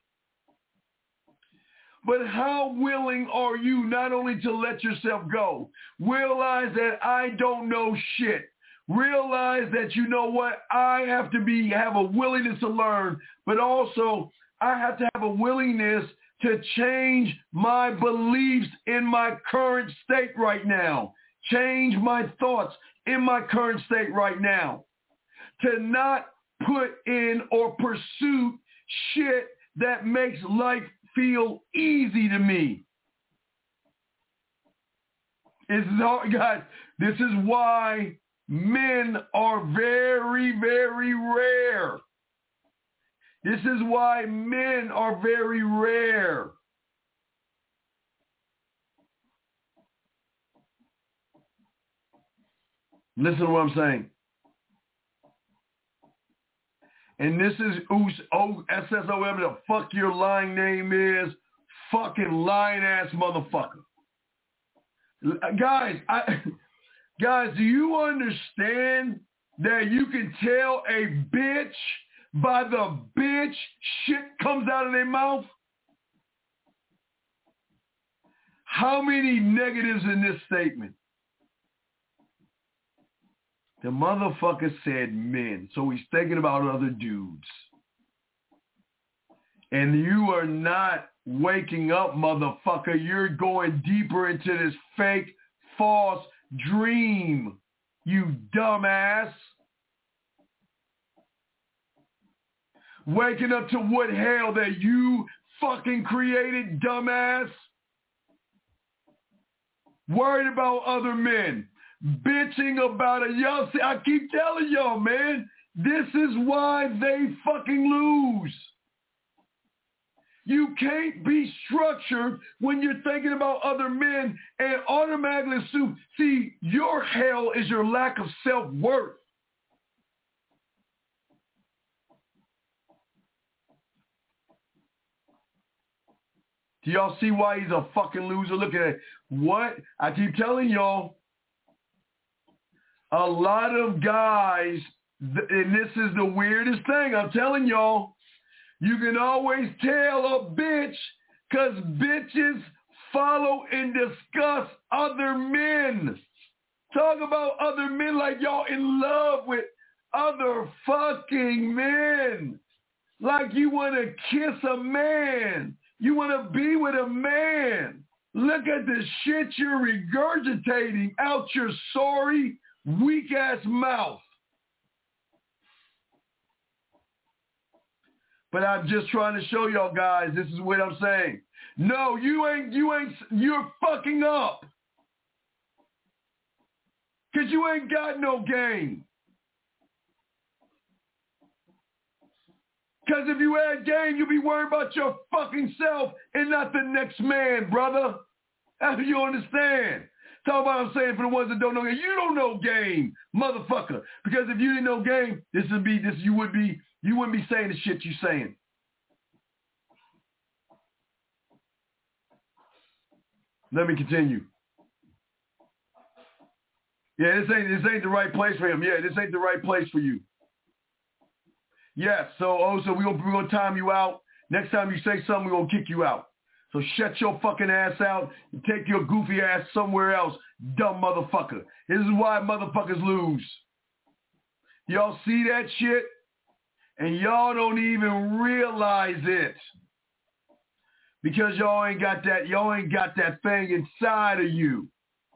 But how willing are you not only to let yourself go, realize that I don't know shit, realize that, you know what, I have to be have a willingness to learn, but also I have to have a willingness to change my beliefs in my current state right now, change my thoughts in my current state right now, to not put in or pursue shit that makes life feel easy to me. It's hard, guys. This is why men are very, very rare. This is why men are very rare. Listen to what I'm saying. And this is O S S O M, the fuck your lying name is, fucking lying ass motherfucker. Guys, I, guys, do you understand that you can tell a bitch by the bitch shit comes out of their mouth? How many negatives in this statement? The motherfucker said men, so he's thinking about other dudes. And you are not waking up, motherfucker. You're going deeper into this fake, false dream, you dumbass. Waking up to what hell that you fucking created, dumbass. Worried about other men. Bitching about it. Y'all see, I keep telling y'all, man, this is why they fucking lose. You can't be structured when you're thinking about other men and automatically assume, see, your hell is your lack of self-worth. Do y'all see why he's a fucking loser? Look at it. What? I keep telling y'all, a lot of guys, and this is the weirdest thing, I'm telling y'all, you can always tell a bitch because bitches follow and discuss other men. Talk about other men like y'all in love with other fucking men. Like you want to kiss a man. You want to be with a man. Look at the shit you're regurgitating out your sorry, weak-ass mouth. But I'm just trying to show y'all guys, this is what I'm saying. No, you ain't, you ain't, you're fucking up. Because you ain't got no game. Because if you had game, you'd be worried about your fucking self and not the next man, brother. How do you understand? Talk about what I'm saying for the ones that don't know game. You don't know game, motherfucker. Because if you didn't know game, this would be this. You would be. You wouldn't be saying the shit you saying. Let me continue. Yeah, this ain't this ain't the right place for him. Yeah, this ain't the right place for you. Yes. So, oh, so we're gonna we're gonna time you out. Next time you say something, we're going to kick you out. So shut your fucking ass out and take your goofy ass somewhere else, dumb motherfucker. This is why motherfuckers lose. Y'all see that shit? And y'all don't even realize it. Because y'all ain't got that, y'all ain't got that thing inside of you.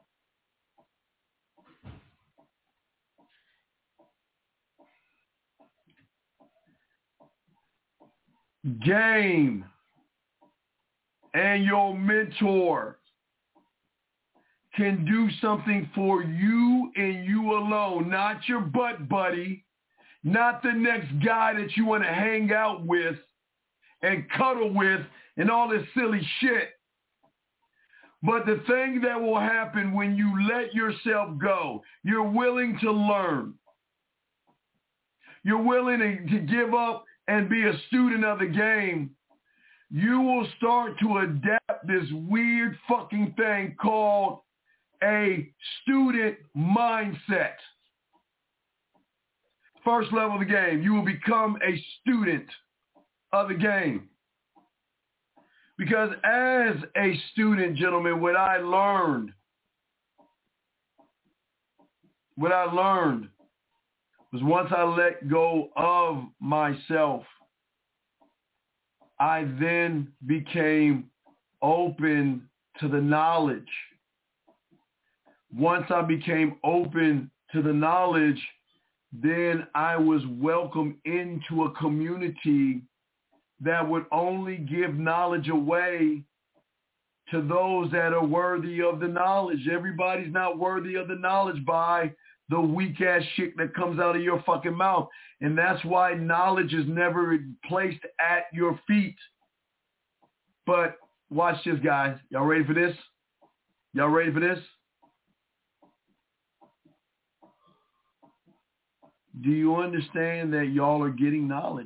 Game and your mentor can do something for you and you alone, not your butt buddy, not the next guy that you want to hang out with and cuddle with and all this silly shit. But the thing that will happen when you let yourself go, you're willing to learn. You're willing to, to give up and be a student of the game. You will start to adapt this weird fucking thing called a student mindset. First level of the game, you will become a student of the game. Because as a student, gentlemen, what I learned, what I learned was once I let go of myself, I then became open to the knowledge. Once I became open to the knowledge, then I was welcomed into a community that would only give knowledge away to those that are worthy of the knowledge. Everybody's not worthy of the knowledge by the weak-ass shit that comes out of your fucking mouth. And that's why knowledge is never placed at your feet. But watch this, guys. Y'all ready for this? Y'all ready for this? Do you understand that y'all are getting knowledge?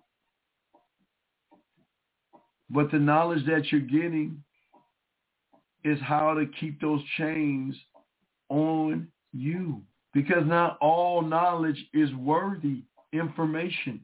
But the knowledge that you're getting is how to keep those chains on you. Because not all knowledge is worthy information.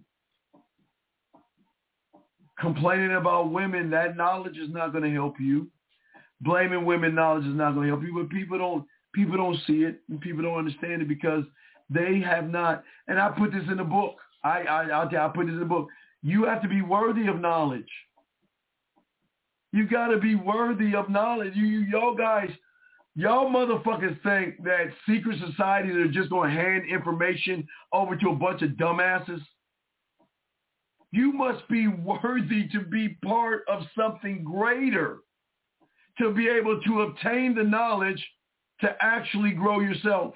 Complaining about women, that knowledge is not going to help you. Blaming women, knowledge is not going to help you. But people don't, people don't see it and people don't understand it because they have not. And I put this in the book. I, I, I, I put this in the book. You have to be worthy of knowledge. You got to be worthy of knowledge. You, you, y'all guys. Y'all motherfuckers think that secret societies are just going to hand information over to a bunch of dumbasses? You must be worthy to be part of something greater, to be able to obtain the knowledge to actually grow yourself.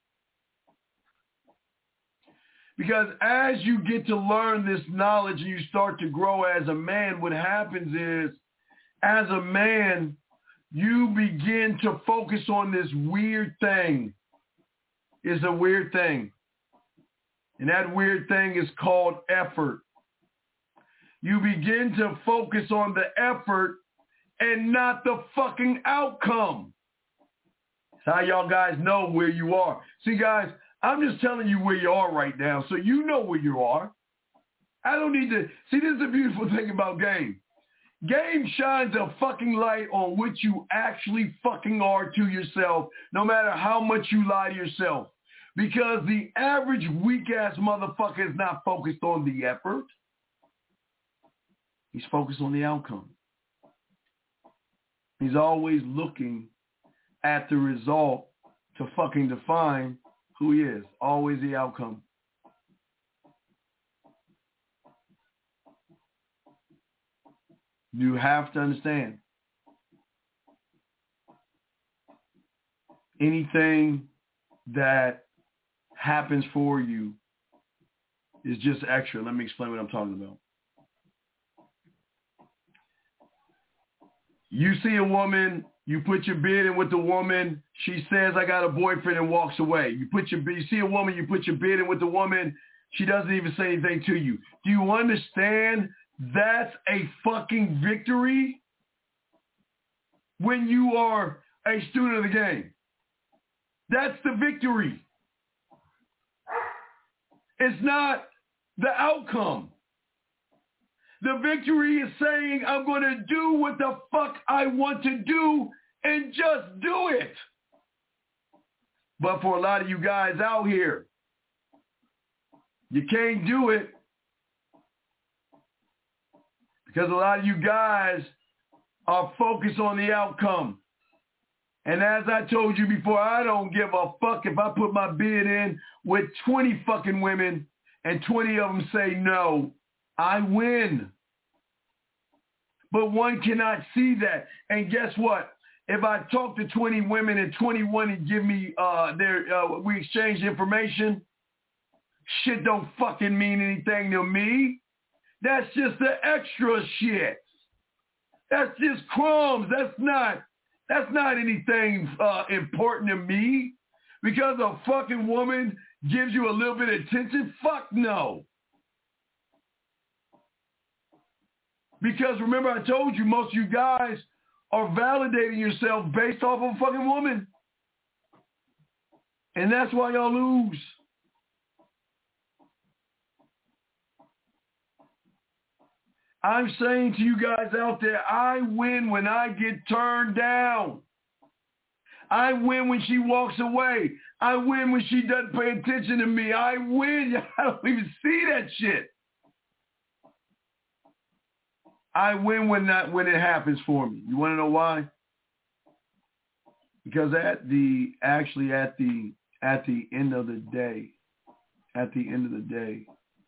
Because as you get to learn this knowledge and you start to grow as a man, what happens is, as a man, you begin to focus on this weird thing. It's a weird thing. And that weird thing is called effort. You begin to focus on the effort and not the fucking outcome. That's how y'all guys know where you are. See, guys, I'm just telling you where you are right now, so you know where you are. I don't need to. See, this is the beautiful thing about game. Game shines a fucking light on what you actually fucking are to yourself, no matter how much you lie to yourself. Because the average weak-ass motherfucker is not focused on the effort. He's focused on the outcome. He's always looking at the result to fucking define who he is. Always the outcome. You have to understand. Anything that happens for you is just extra. Let me explain what I'm talking about. You see a woman, you put your bid in with the woman, she says, I got a boyfriend, and walks away. You put your you see a woman, you put your bid in with the woman, she doesn't even say anything to you. Do you understand that's a fucking victory when you are a student of the game? That's the victory. It's not the outcome. The victory is saying I'm going to do what the fuck I want to do and just do it. But for a lot of you guys out here, you can't do it because a lot of you guys are focused on the outcome. And as I told you before, I don't give a fuck if I put my bid in with twenty fucking women and twenty of them say no. I win. But one cannot see that. And guess what? If I talk to twenty women and twenty-one give me uh, their, uh, we exchange information, shit don't fucking mean anything to me. That's just the extra shit. That's just crumbs. That's not, that's not anything uh, important to me. Because a fucking woman gives you a little bit of attention, fuck no. Because remember I told you, most of you guys are validating yourself based off of a fucking woman. And that's why y'all lose. I'm saying to you guys out there, I win when I get turned down. I win when she walks away. I win when she doesn't pay attention to me. I win. I don't even see that shit. I win when that when it happens for me. You want to know why? Because at the actually at the at the end of the day, at the end of the day,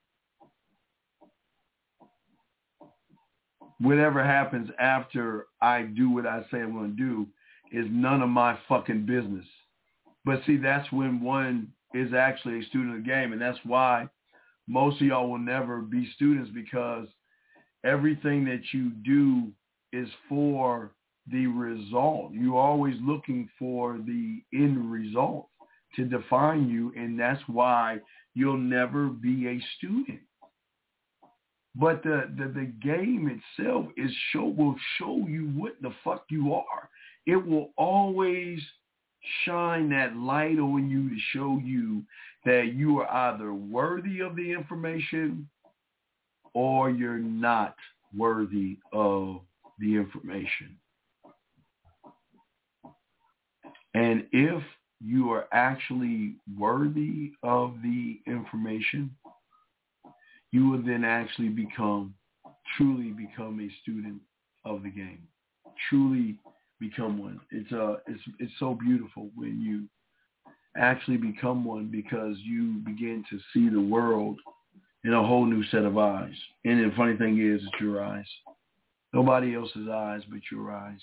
whatever happens after I do what I say I'm going to do is none of my fucking business. But see, that's when one is actually a student of the game, and that's why most of y'all will never be students, because everything that you do is for the result. You're always looking for the end result to define you, and that's why you'll never be a student. But the, the, the game itself is show will show you what the fuck you are. It will always shine that light on you to show you that you are either worthy of the information or you're not worthy of the information. And if you are actually worthy of the information, you will then actually become, truly become a student of the game. Truly become one. It's uh, it's it's so beautiful when you actually become one, because you begin to see the world in a whole new set of eyes. And the funny thing is, it's your eyes. Nobody else's eyes but your eyes.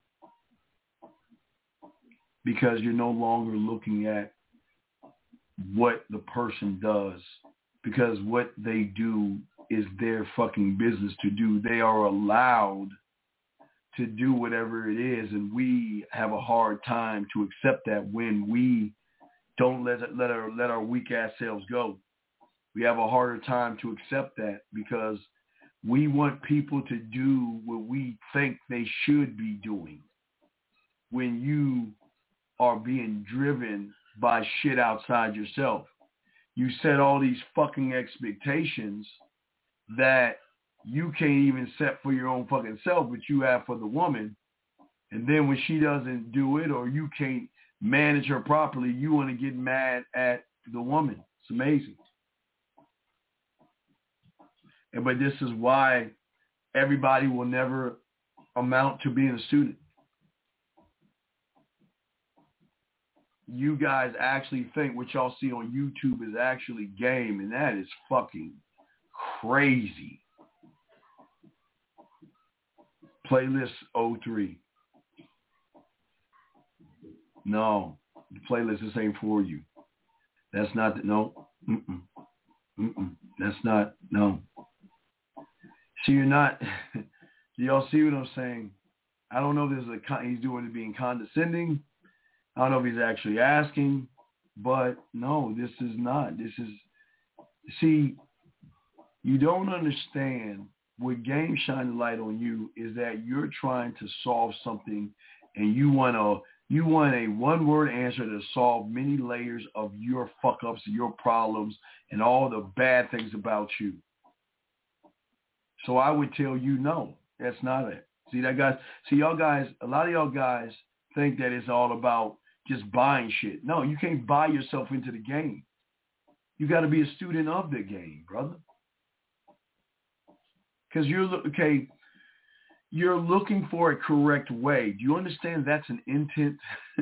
Because you're no longer looking at what the person does, because what they do is their fucking business to do. They are allowed to do whatever it is, and we have a hard time to accept that when we don't let it, let our let our weak ass selves go. We have a harder time to accept that because we want people to do what we think they should be doing. When you are being driven by shit outside yourself, you set all these fucking expectations that you can't even set for your own fucking self, but you have for the woman. And then when she doesn't do it, or you can't manage her properly, you want to get mad at the woman. It's amazing. And, but this is why everybody will never amount to being a student. You guys actually think what y'all see on YouTube is actually game, and that is fucking crazy. Playlist oh three. No, the playlist, this ain't for you. That's not the, no. Mm-mm. Mm-mm. That's not, no. See, you're not, do y'all see what I'm saying? I don't know if this is a, he's doing it being condescending. I don't know if he's actually asking, but no, this is not. This is, see, you don't understand. What game shine the light on you is that you're trying to solve something, and you want a you want a one-word answer to solve many layers of your fuck-ups, your problems, and all the bad things about you. So I would tell you, no, that's not it. See that guys? See y'all guys, a lot of y'all guys think that it's all about just buying shit. No, you can't buy yourself into the game. You got to be a student of the game, brother. Because you're, okay, you're looking for a correct way. Do you understand that's an intent?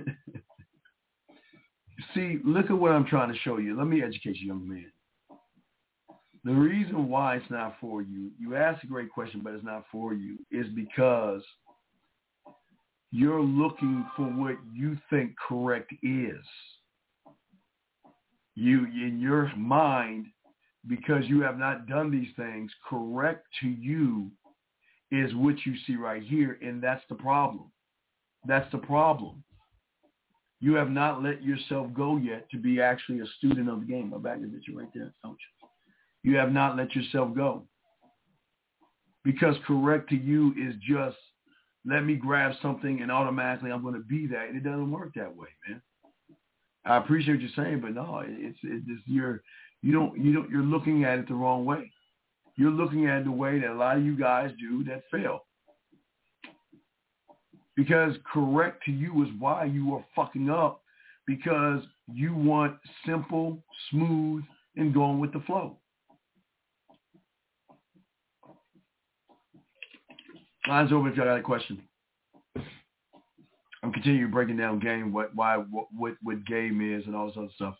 See, look at what I'm trying to show you. Let me educate you, young man. The reason why it's not for you, you asked a great question, but it's not for you, is because you're looking for what you think correct is. You, in your mind, because you have not done these things, correct to you is what you see right here, and that's the problem. That's the problem. You have not let yourself go yet to be actually a student of the game. My back is at you right there, don't you? You have not let yourself go. Because correct to you is just, let me grab something and automatically I'm going to be that. And it doesn't work that way, man. I appreciate what you're saying, but no, it's it's just you're you don't you don't you're looking at it the wrong way. You're looking at it the way that a lot of you guys do that fail. Because correct to you is why you are fucking up, because you want simple, smooth, and going with the flow. Line's open if y'all got a question. I'm continuing breaking down game, what, why, what, what, what game is, and all this other stuff.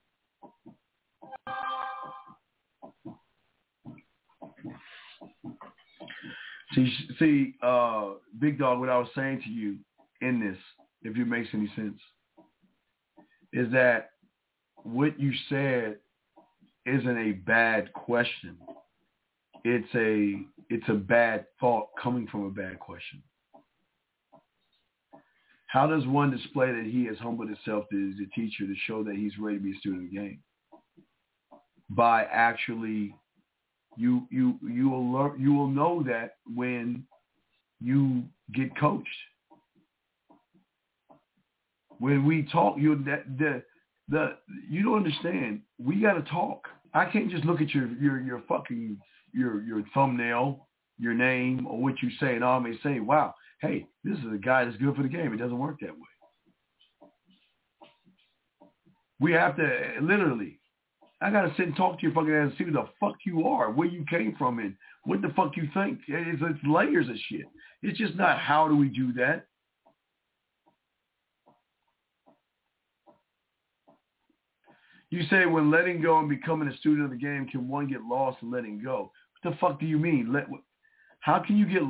See, see, uh, Big Dog, what I was saying to you in this, if it makes any sense, is that what you said isn't a bad question. It's a it's a bad thought coming from a bad question. How does one display that he has humbled himself as a teacher to show that he's ready to be a student of the game? By actually, you you you will learn, you will know that when you get coached. When we talk, you that the the you don't understand. We got to talk. I can't just look at your your your fucking your your thumbnail, your name, or what you say, and all may say, "Wow, hey, this is a guy that's good for the game." It doesn't work that way. We have to literally. I gotta sit and talk to your fucking ass and see who the fuck you are, where you came from, and what the fuck you think. It's, it's layers of shit. It's just not how do we do that. You say when letting go and becoming a student of the game, can one get lost in letting go? What the fuck do you mean? Let, how can you get...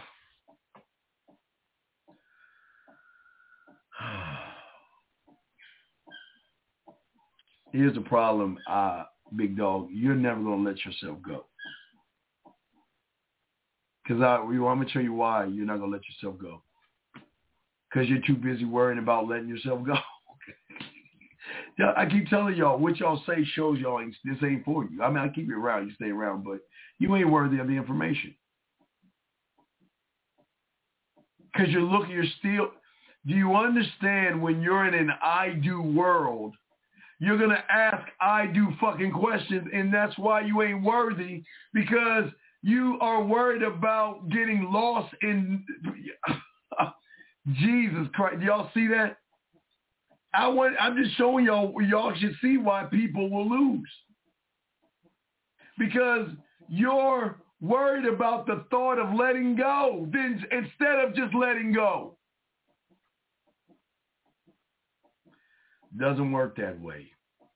Here's the problem, uh, Big Dog. You're never going to let yourself go. Because I, I'm going to tell you why you're not going to let yourself go. Because you're too busy worrying about letting yourself go. I keep telling y'all, what y'all say shows y'all ain't, this ain't for you. I mean, I keep you around, you stay around, but you ain't worthy of the information. Because you're looking, you're still, do you understand when you're in an I do world, you're going to ask I do fucking questions, and that's why you ain't worthy, because you are worried about getting lost in, Jesus Christ. Do y'all see that? I want, I'm just showing y'all, y'all should see why people will lose. Because you're worried about the thought of letting go then instead of just letting go. Doesn't work that way.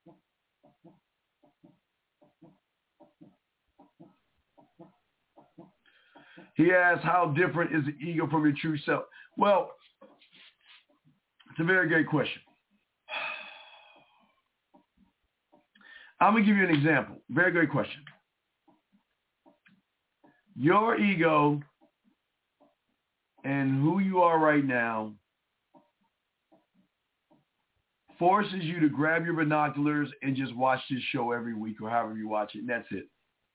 He asks, how different is the ego from your true self? Well, it's a very great question. I'm going to give you an example. Very great question. Your ego and who you are right now forces you to grab your binoculars and just watch this show every week or however you watch it, and that's it.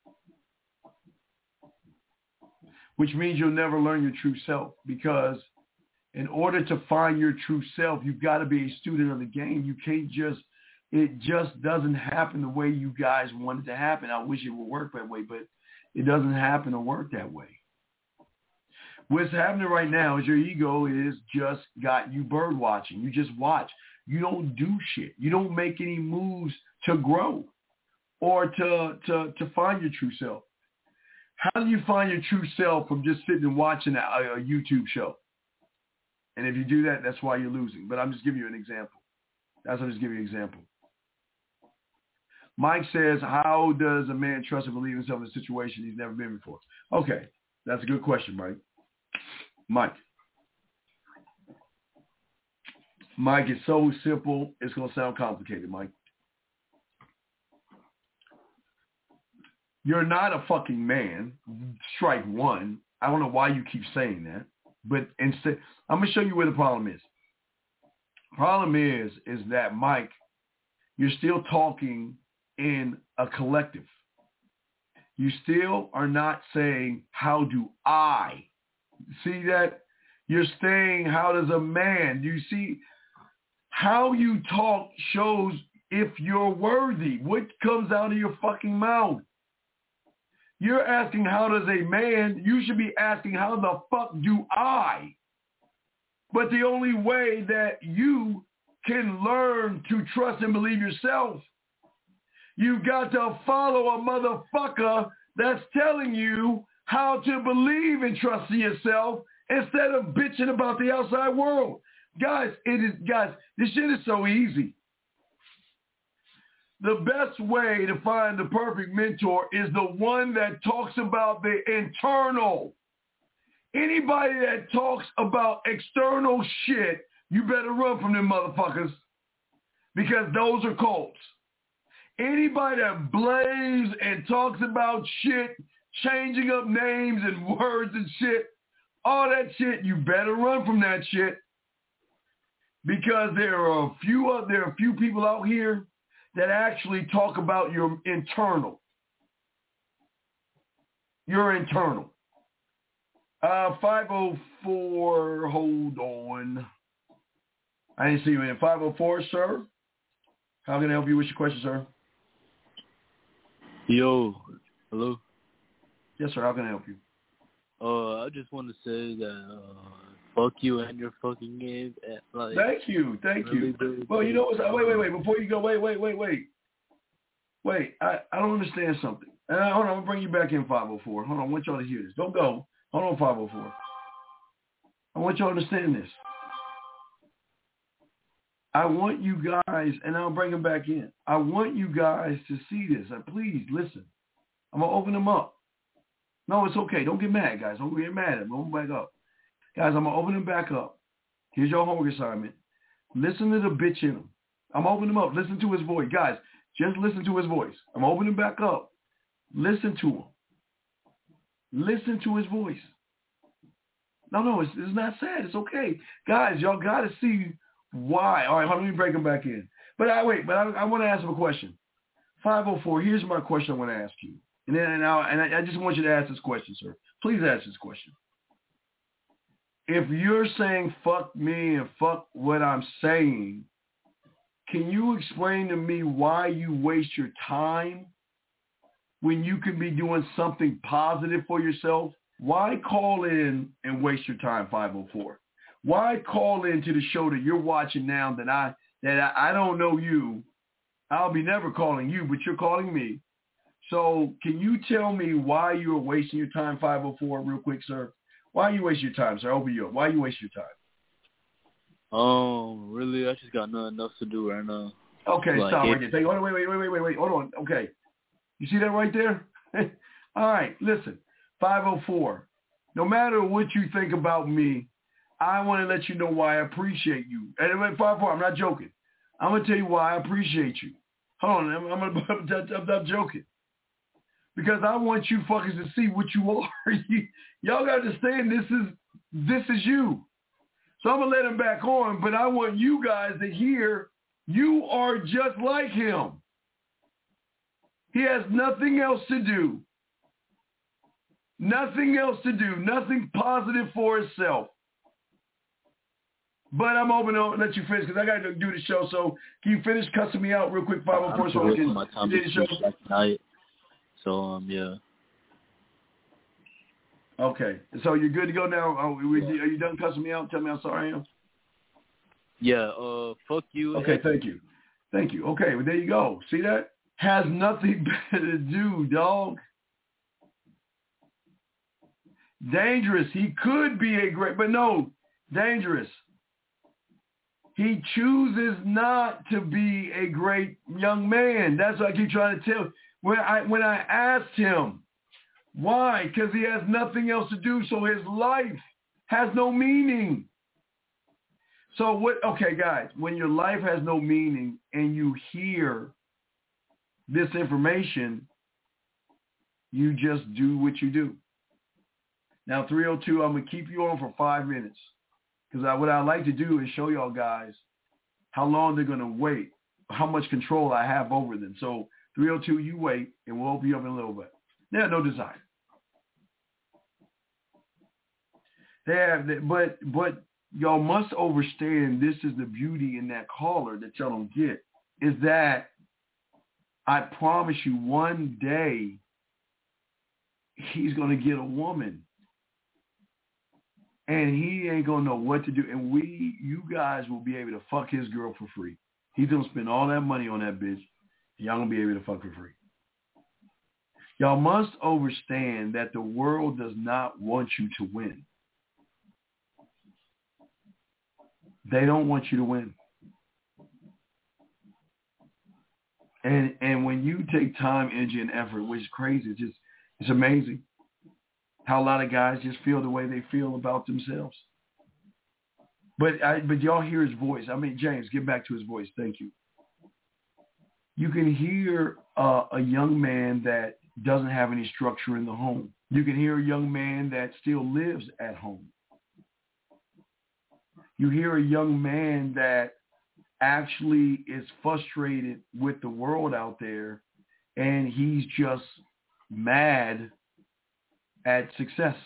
Which means you'll never learn your true self, because in order to find your true self, you've got to be a student of the game. You can't just, it just doesn't happen the way you guys want it to happen. I wish it would work that way, but It doesn't happen or work that way. What's happening right now is your ego is just got you bird watching. You just watch. You don't do shit. You don't make any moves to grow or to, to, to find your true self. How do you find your true self from just sitting and watching a, a YouTube show? And if you do that, that's why you're losing. But I'm just giving you an example. That's I'm just giving you an example. Mike says, how does a man trust and believe himself in a situation he's never been before? Okay, that's a good question, Mike. Mike. Mike, it's so simple, it's going to sound complicated, Mike. You're not a fucking man. Strike one. I don't know why you keep saying that. But instead, I'm going to show you where the problem is. Problem is, is that, Mike, you're still talking in a collective. You still are not saying, how do I? See that? You're saying, how does a man? Do you see how you talk shows if you're worthy? What comes out of your fucking mouth? You're asking, how does a man? You should be asking, how the fuck do I? But the only way that you can learn to trust and believe yourself, you got to follow a motherfucker that's telling you how to believe and trust in yourself instead of bitching about the outside world. Guys, it is guys, this shit is so easy. The best way to find the perfect mentor is the one that talks about the internal. Anybody that talks about external shit, you better run from them motherfuckers because those are cults. Anybody that blames and talks about shit, changing up names and words and shit, all that shit, you better run from that shit because there are a few uh, there are a few people out here that actually talk about your internal. Your internal. Uh, five oh four, hold on. I didn't see you in. five oh four, sir. How can I help you with your question, sir? Yo, hello? Yes, sir. How can I help you? Uh, I just want to say that uh, fuck you and your fucking game. Like, thank you, thank really you. Well, you know what? Wait, wait, wait. Before you go, wait, wait, wait, wait. Wait, I, I don't understand something. Uh, hold on, I'm going to bring you back in five oh four. Hold on, I want y'all to hear this. Don't go. Hold on, five oh four. I want y'all to understand this. I want you guys, and I'll bring them back in. I want you guys to see this. Uh, please, listen. I'm going to open them up. No, it's okay. Don't get mad, guys. Don't get mad at them. Open them back up. Guys, I'm going to open them back up. Here's your homework assignment. Listen to the bitch in them. I'm opening them up. Listen to his voice. Guys, just listen to his voice. I'm opening him back up. Listen to him. Listen to his voice. No, no, it's, it's not sad. It's okay. Guys, y'all got to see why. All right, hold on, let me break him back in. But I wait, but I, I want to ask him a question. five oh four, here's my question I want to ask you. And then and, I, and I, I just want you to ask this question, sir. Please ask this question. If you're saying fuck me and fuck what I'm saying, can you explain to me why you waste your time when you could be doing something positive for yourself? Why call in and waste your time, five oh four? Why call into the show that you're watching now that I that I, I don't know you? I'll be never calling you, but you're calling me. So can you tell me why you are wasting your time, five oh four, real quick, sir? Why you waste your time, sir? Over you. Why you waste your time? Um, really, I just got nothing else to do right now. Okay, like, stop it, right there. Take, hold on, wait, wait, wait, wait, wait, wait. Hold on. Okay. You see that right there? All right, listen. five oh four. No matter what you think about me, I want to let you know why I appreciate you. And five oh four, I'm not joking. I'm going to tell you why I appreciate you. Hold on. I'm, I'm, I'm, I'm not joking. Because I want you fuckers to see what you are. Y'all got to understand this is this is you. So I'm going to let him back on, but I want you guys to hear you are just like him. He has nothing else to do. Nothing else to do. Nothing positive for himself. But I'm open to let you finish because I got to do the show. So can you finish cussing me out real quick, five oh four, so I can do the show? Tonight. So, um, yeah. Okay. So you're good to go now? Are, we, are you done cussing me out? Tell me how sorry I am. Yeah, uh, fuck you. Okay, thank you. Thank you. Okay, well, there you go. See that? Has nothing better to do, dog. Dangerous. He could be a great, but no, dangerous. He chooses not to be a great young man. That's what I keep trying to tell. When I when I asked him why, because he has nothing else to do, so his life has no meaning. So what? Okay, guys, when your life has no meaning and you hear this information, you just do what you do. Now, three oh two, I'm going to keep you on for five minutes because I, what I like to do is show y'all guys how long they're going to wait, how much control I have over them. So three oh two, you wait, and we'll open you up in a little bit. They have no desire. They have, but, but y'all must understand this is the beauty in that caller that y'all don't get, is that I promise you one day he's going to get a woman. And he ain't going to know what to do. And we, you guys will be able to fuck his girl for free. He's going to spend all that money on that bitch. And y'all going to be able to fuck for free. Y'all must understand that the world does not want you to win. They don't want you to win. And and when you take time, energy, and effort, which is crazy, it's just it's amazing how a lot of guys just feel the way they feel about themselves. But I, but y'all hear his voice. I mean, James, get back to his voice. Thank you. You can hear uh, a young man that doesn't have any structure in the home. You can hear a young man that still lives at home. You hear a young man that actually is frustrated with the world out there, and he's just mad at success.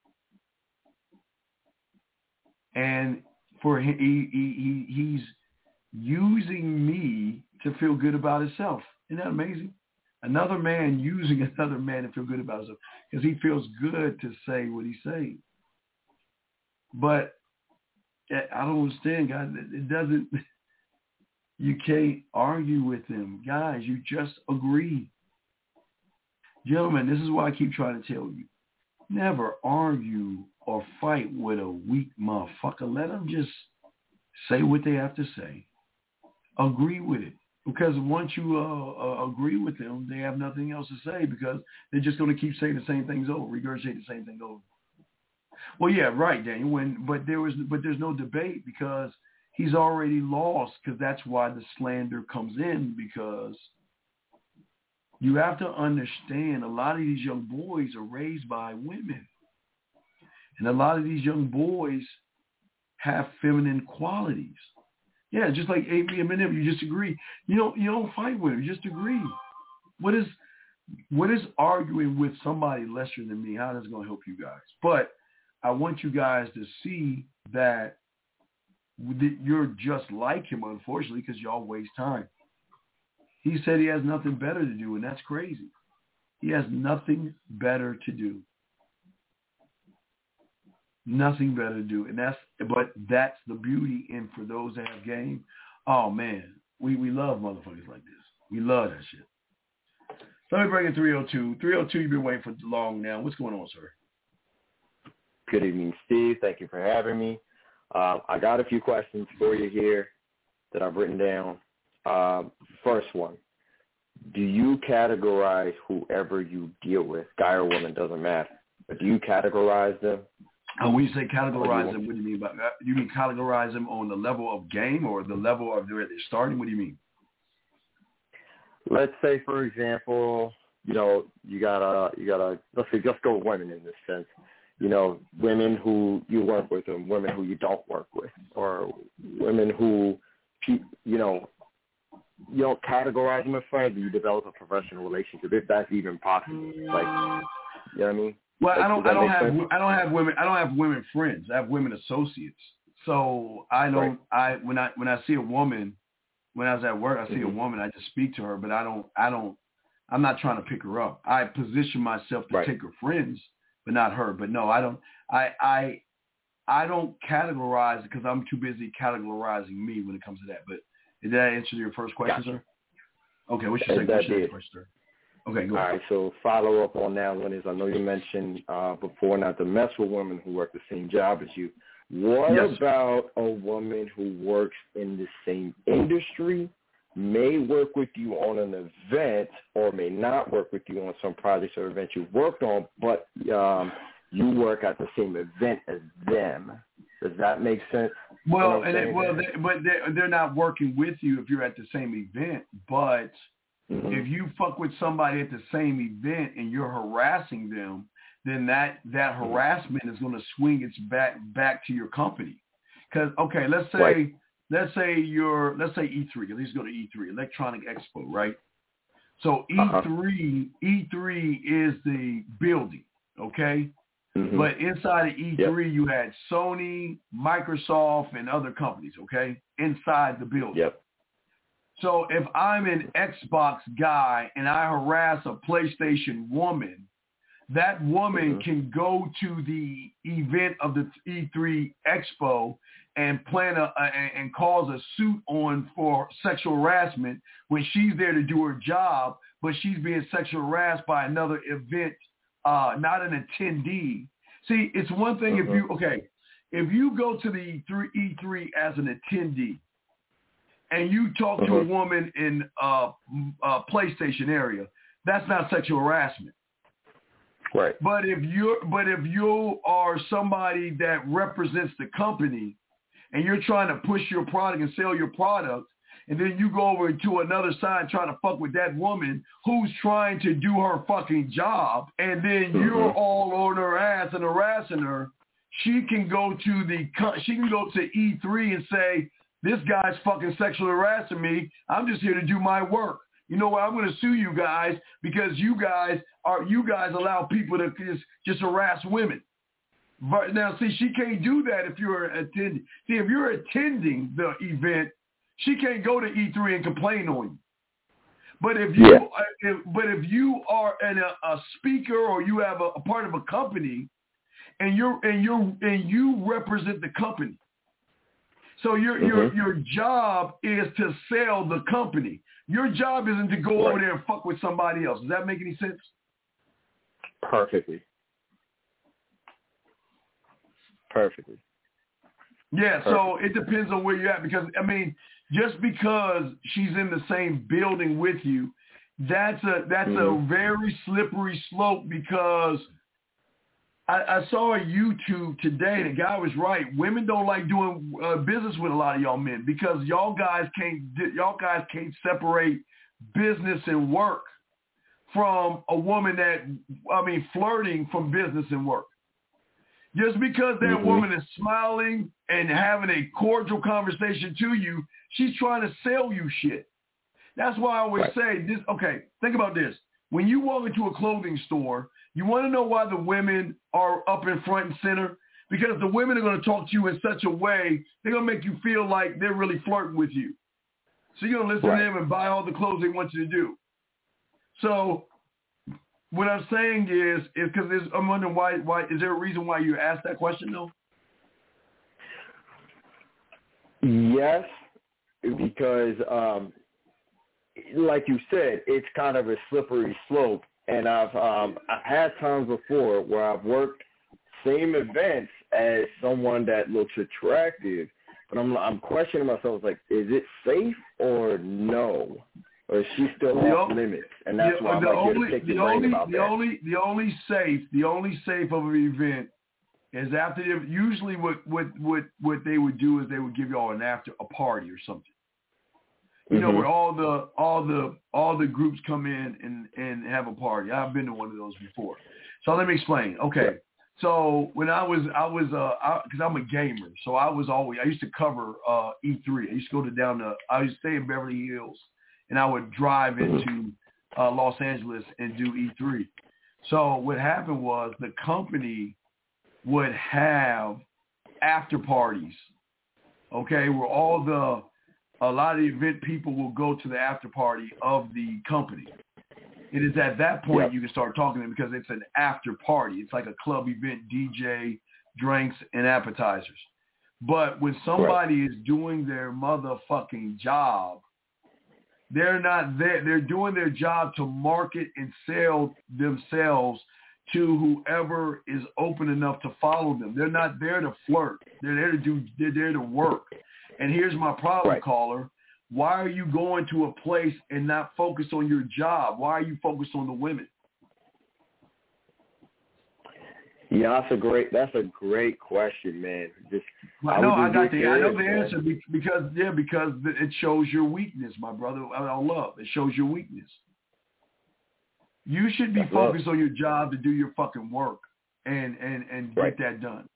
And for him, he, he, he, he's using me to feel good about himself. Isn't that amazing? Another man using another man to feel good about himself because he feels good to say what he's saying. But I don't understand, guys. It doesn't, you can't argue with him. Guys, you just agree. Gentlemen, this is why I keep trying to tell you. Never argue or fight with a weak motherfucker. Let them just say what they have to say. Agree with it. Because once you uh, uh, agree with them, they have nothing else to say because they're just going to keep saying the same things over, regurgitate the same thing over. Well, yeah, right, Daniel. When, but there was, but there's no debate because he's already lost. Because that's why the slander comes in. Because you have to understand, a lot of these young boys are raised by women, and a lot of these young boys have feminine qualities. Yeah, just like A B and Eminem, you just agree. You don't, you don't fight with them. You just agree. What is, what is arguing with somebody lesser than me? How is it going to help you guys? But I want you guys to see that you're just like him, unfortunately, because y'all waste time. He said he has nothing better to do, and that's crazy. He has nothing better to do. Nothing better to do. And that's, but that's the beauty. And for those that have game, oh man, we, we love motherfuckers like this. We love that shit. So let me bring in three oh two. three oh two, you've been waiting for long now. What's going on, sir? Good evening, Steve. Thank you for having me. Uh, I got a few questions for you here that I've written down. Uh, first one, do you categorize whoever you deal with, guy or woman, doesn't matter, but do you categorize them? And when you say categorize them, what do you mean by that? You mean categorize them on the level of game or the level of where they're starting? What do you mean? Let's say, for example, you know, you gotta, you gotta, let's say, just go with women in this sense. You know, women who you work with and women who you don't work with, or women who, you know, you don't categorize them as friends, but you develop a professional relationship, if that's even possible. Like, you know what I mean? Well, like, I don't, I don't have, sense? I don't have women, I don't have women friends. I have women associates. So I don't, right. I when I when I see a woman, when I was at work, I see mm-hmm. a woman, I just speak to her, but I don't, I don't, I'm not trying to pick her up. I position myself to right. take her friends, but not her. But no, I don't. I I I don't categorize because I'm too busy categorizing me when it comes to that. But did that answer your first question, gotcha. sir? Okay, what's your second question, sir? Okay, go All ahead. right, so follow up on that one is I know you mentioned uh, before not to mess with women who work the same job as you. What yes. about a woman who works in the same industry, may work with you on an event or may not work with you on some projects or events you've worked on, but um, you work at the same event as them? Does that make sense? Well, and it, well, they, but they're, they're not working with you if you're at the same event, but mm-hmm. if you fuck with somebody at the same event and you're harassing them, then that, that harassment is going to swing its back back to your company. Because, okay, let's say right. let's say you're let's say E three. Let's go to E three, Electronic Expo, right? So E three uh-huh. E three is the building, okay? Mm-hmm. But inside of E three, yep. you had Sony, Microsoft, and other companies, okay, inside the building. Yep. So if I'm an Xbox guy and I harass a PlayStation woman, that woman mm-hmm. can go to the event of the E three Expo and plan a, a and cause a suit on for sexual harassment when she's there to do her job, but she's being sexually harassed by another event, uh, not an attendee. See, it's one thing mm-hmm. if you okay, if you go to the E three, E three as an attendee, and you talk mm-hmm. to a woman in uh, uh, PlayStation area, that's not sexual harassment. Right. But if you're but if you are somebody that represents the company and you're trying to push your product and sell your product, and then you go over to another side trying to fuck with that woman who's trying to do her fucking job, and then mm-hmm. you're all on her ass and harassing her, she can go to the she can go to E three and say, this guy's fucking sexually harassing me. I'm just here to do my work. You know what? I'm going to sue you guys because you guys are you guys allow people to just, just harass women. But now, see, she can't do that if you're attending. See, if you're attending the event, she can't go to E three and complain on you. But if you, yeah. if, but if you are an, a, a speaker or you have a, a part of a company, and you're and you and you represent the company, so your mm-hmm. your your job is to sell the company. Your job isn't to go right. over there and fuck with somebody else. Does that make any sense? Perfectly. Perfectly. Yeah, Perfect. So it depends on where you're at because, I mean, just because she's in the same building with you, that's a that's mm-hmm. a very slippery slope because I, I saw a YouTube today. The guy was right. Women don't like doing uh, business with a lot of y'all men because y'all guys can't y'all guys can't separate business and work from a woman that I mean flirting from business and work. Just because that mm-hmm. woman is smiling and having a cordial conversation to you, she's trying to sell you shit. That's why I always right. say this. Okay, think about this. When you walk into a clothing store, you want to know why the women are up in front and center? Because the women are going to talk to you in such a way, they're going to make you feel like they're really flirting with you. So you're going to listen right. to them and buy all the clothes they want you to do. So what I'm saying is, is because I'm wondering why, why, is there a reason why you asked that question though? Yes, because um, like you said, it's kind of a slippery slope. And I've um, I've had times before where I've worked same events as someone that looks attractive, but I'm I'm questioning myself like, is it safe or no, or is she still the off only, limits? And that's the, why I'm like only, here to pick your brain about the that. The only the only safe the only safe of an event is after the, usually what what what what they would do is they would give y'all an after a party or something. You know, mm-hmm. where all the all the all the groups come in and, and have a party. I've been to one of those before. So let me explain. Okay, yeah. So when I was I was uh because I'm a gamer, so I was always I used to cover uh, E three. I used to go to down to I used to stay in Beverly Hills, and I would drive into uh, Los Angeles and do E three. So what happened was the company would have after parties. Okay, where all the a lot of the event people will go to the after party of the company. It is at that point Yep. you can start talking to them because it's an after party. It's like a club event, D J, drinks, and appetizers. But when somebody right. is doing their motherfucking job, they're not there. They're doing their job to market and sell themselves to whoever is open enough to follow them. They're not there to flirt. They're there to do. They're there to work. And here's my problem, right. caller. Why are you going to a place and not focus on your job? Why are you focused on the women? Yeah, that's a great. That's a great question, man. Just I know I got the. I know the answer because yeah, because it shows your weakness, my brother. I love it. Shows your weakness. You should be that's focused love. on your job to do your fucking work and and and right. get that done.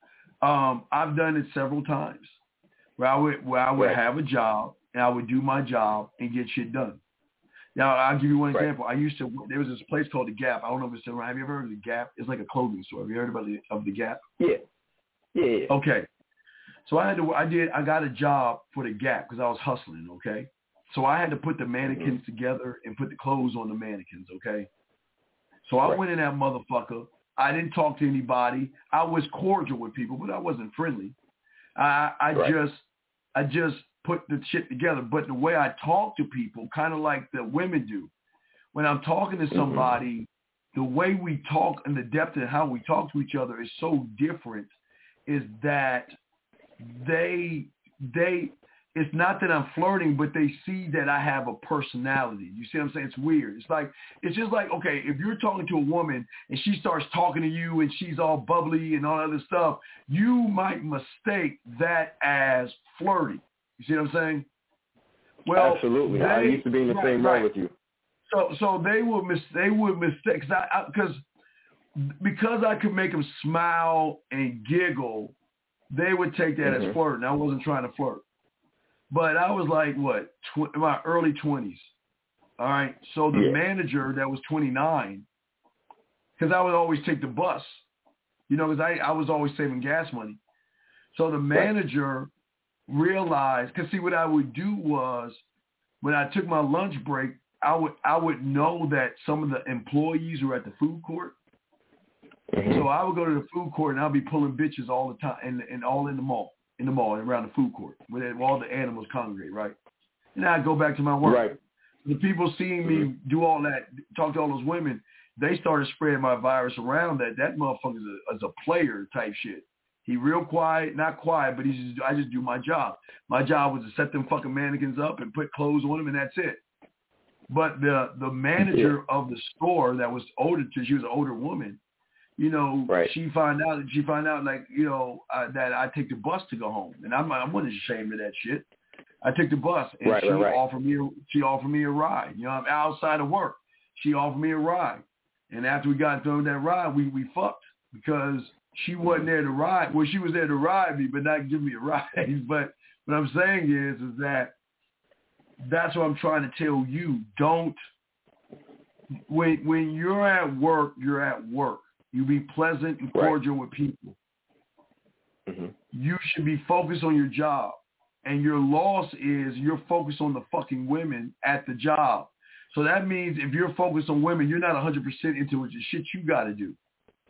Um, I've done it several times where I would where I would right. have a job and I would do my job and get shit done. Now, I'll give you one example. Right. I used to, there was this place called The Gap. I don't know if it's still around. Have you ever heard of The Gap? It's like a clothing store. Have you heard about the, of The Gap? Yeah. Yeah. yeah. Okay. So I had to, I did, I got a job for The Gap because I was hustling, okay? So I had to put the mannequins mm-hmm. together and put the clothes on the mannequins, okay? So I right. went in that motherfucker. I didn't talk to anybody. I was cordial with people, but I wasn't friendly. I, I right. just, I just, put the shit together. But the way I talk to people, kind of like the women do, when I'm talking to somebody, mm-hmm. the way we talk and the depth of how we talk to each other is so different, is that they, they, it's not that I'm flirting, but they see that I have a personality. You see what I'm saying? It's weird. It's like, it's just like, okay, if you're talking to a woman and she starts talking to you and she's all bubbly and all other stuff, you might mistake that as flirting. You see what I'm saying? Well, absolutely. They, I used to be in the right, same right. role with you. So, so they would mis- they would mistake because I, because because I could make them smile and giggle, they would take that mm-hmm. as flirting. I wasn't trying to flirt, but I was like what tw- in my early twenties. All right. So the yeah. manager that was twenty-nine, because I would always take the bus, you know, because I I was always saving gas money. So the manager. Right. realized, because see what I would do was when I took my lunch break, I would I would know that some of the employees were at the food court. Mm-hmm. So I would go to the food court and I'll be pulling bitches all the time and, and all in the mall, in the mall and around the food court where all the animals congregate, right? And I'd go back to my work. Right. The people seeing me mm-hmm. do all that, talk to all those women, they started spreading my virus around that that motherfucker is a, is a player type shit. He real quiet, not quiet, but he's just, I just do my job. My job was to set them fucking mannequins up and put clothes on them, and that's it. But the the manager yeah. of the store that was older, she was an older woman, you know, right. she found out, she found out like, you know, uh, that I take the bus to go home, and I'm I wasn't ashamed of that shit. I took the bus, and right, she right, right. offered me she offered me a ride. You know, I'm outside of work. She offered me a ride, and after we got through that ride, we we fucked because. She wasn't there to ride. Well, she was there to ride me, but not give me a ride. But what I'm saying is, is that that's what I'm trying to tell you. Don't when when you're at work, you're at work. You be pleasant and cordial right. with people. Mm-hmm. You should be focused on your job, and your loss is you're focused on the fucking women at the job. So that means if you're focused on women, you're not one hundred percent into what the shit you got to do.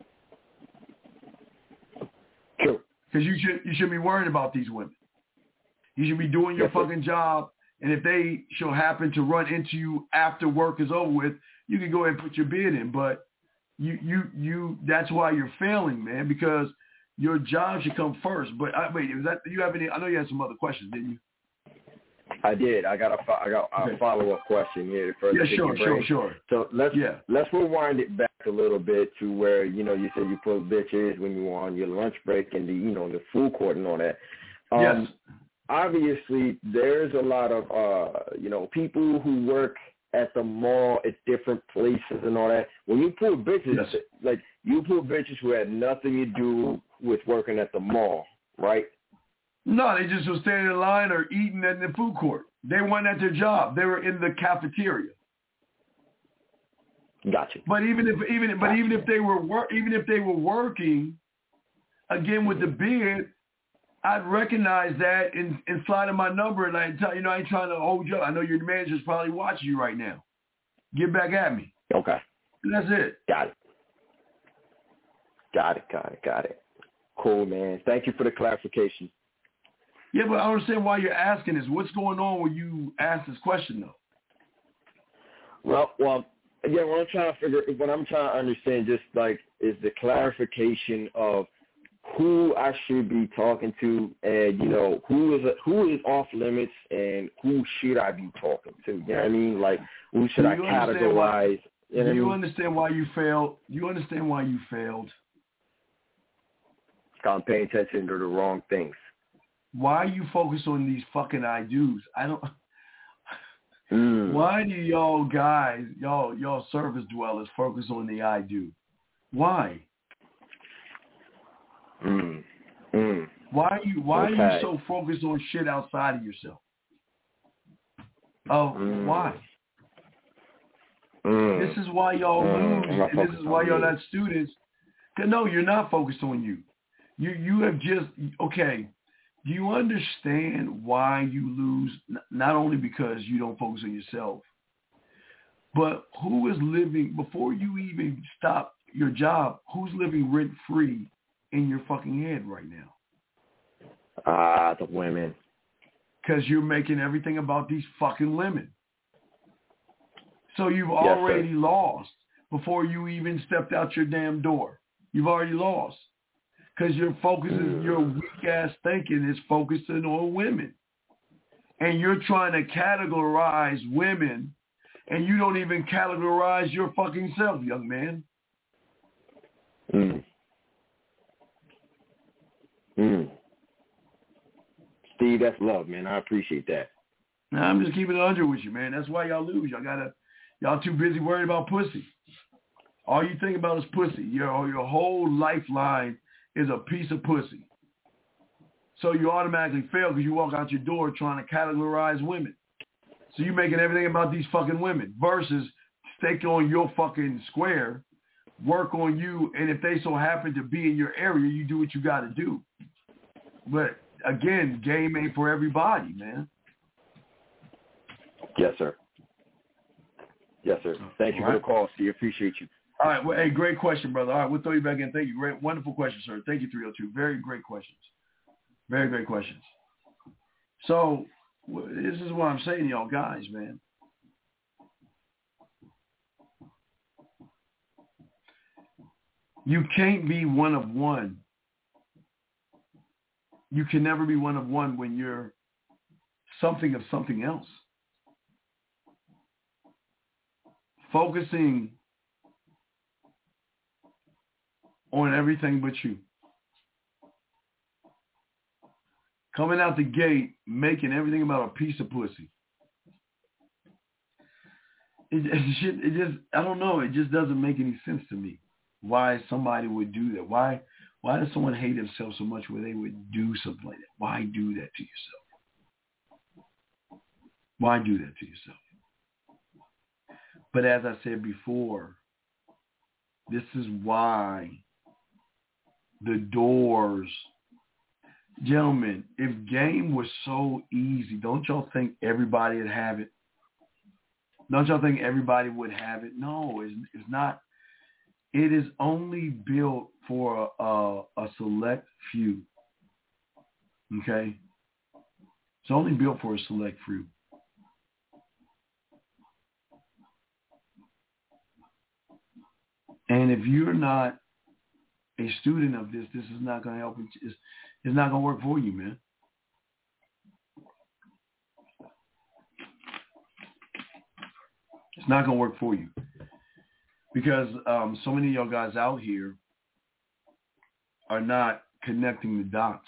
True. Because you should you should be worrying about these women. You should be doing your yes, fucking sir. job, and if they shall happen to run into you after work is over with, you can go ahead and put your bid in. But you you you that's why you're failing, man, because your job should come first. But I, wait, is that do you have any? I know you had some other questions, didn't you? I did. I got a I got a okay. follow up question here to further. Yeah, sure, sure, sure. So let's yeah. let's rewind it back a little bit to where you know you said you pulled bitches when you were on your lunch break and the you know the food court and all that. Um, yes. Obviously, there's a lot of uh you know people who work at the mall at different places and all that. When you pull bitches, yes. like you pull bitches who had nothing to do with working at the mall, right? No, they just were standing in line or eating in the food court. They weren't at their job. They were in the cafeteria. Gotcha. But even if even but gotcha. even if they were wor- even if they were working, again with the bid, I'd recognize that and, and slide in my number and I tell you know I ain't trying to hold you up. I know your manager's probably watching you right now. get back at me. Okay. And that's it. Got it. Got it, got it, got it. Cool, man. Thank you for the clarification. Yeah, but I don't understand why you're asking this. What's going on when you ask this question, though? Well, well, again, what I'm trying to figure, what I'm trying to understand, just like, is the clarification of who I should be talking to, and you know, who is a, who is off limits, and who should I be talking to? You know what I mean? Like, who should I categorize? Why, you know do you I mean? understand why you failed? Do you understand why you failed? I'm paying attention to the wrong things. Why you focus on these fucking I do's? I don't. Mm. Why do y'all guys, y'all y'all surface dwellers focus on the I do? Why? Mm. Mm. Why you Why okay. are you so focused on shit outside of yourself? Oh, mm. why? Mm. This is why y'all mm. lose, and this is why y'all not students. No, you're not focused on you. You you have just okay. Do you understand why you lose? Not only because you don't focus on yourself, but who is living, before you even stop your job, who's living rent-free in your fucking head right now? Ah, uh, the women. Because you're making everything about these fucking women. So you've yes, already sir. lost before you even stepped out your damn door. You've already lost. Because your focus is, your weak-ass thinking is focusing on women. And you're trying to categorize women, and you don't even categorize your fucking self, young man. Mm. Mm. Steve, that's love, man. I appreciate that. Nah, I'm just keeping it under with you, man. That's why y'all lose. Y'all gotta, y'all too busy worried about pussy. All you think about is pussy. Your, your whole lifeline is a piece of pussy. So you automatically fail because you walk out your door trying to categorize women. So you're making everything about these fucking women versus stake on your fucking square, work on you, and if they so happen to be in your area, you do what you got to do. But again, game ain't for everybody, man. Yes, sir. Yes, sir. Thank you All right. for the call, Steve. Appreciate you. All right. Well, hey, great question, brother. All right, we'll throw you back in. Thank you. Great, wonderful question, sir. Thank you, three oh two. Very great questions. Very great questions. So this is what I'm saying to y'all guys, man. You can't be one of one. You can never be one of one when you're something of something else. Focusing on everything but you. Coming out the gate, making everything about a piece of pussy. It, it, it just, I don't know, it just doesn't make any sense to me why somebody would do that. Why why does someone hate themselves so much where they would do something like that? Why do that to yourself? Why do that to yourself? But as I said before, this is why the doors, gentlemen, if game was so easy, don't y'all think everybody would have it? Don't y'all think everybody would have it? No, it's, it's not. It is only built for a, a, a select few. Okay? It's only built for a select few. And if you're not a student of this, this is not going to help. It's, it's not going to work for you, man. It's not going to work for you. Because um, so many of y'all guys out here are not connecting the dots.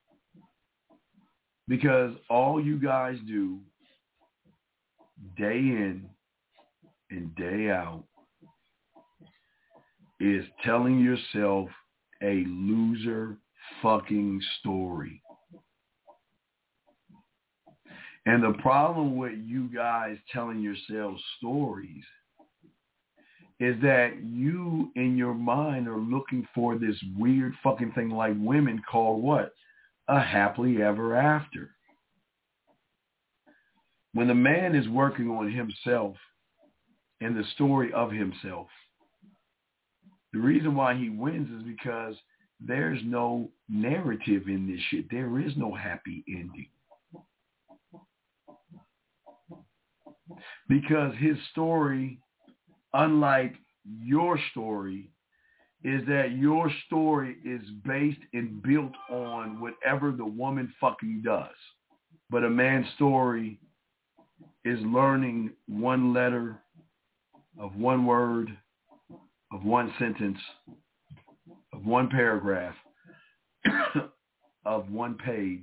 Because all you guys do day in and day out is telling yourself a loser fucking story. And the problem with you guys telling yourselves stories is that you in your mind are looking for this weird fucking thing like women called what? A happily ever after. When the man is working on himself and the story of himself. The reason why he wins is because there's no narrative in this shit. There is no happy ending. Because his story, unlike your story, is that your story is based and built on whatever the woman fucking does. But a man's story is learning one letter of one word, of one sentence, of one paragraph, of one page,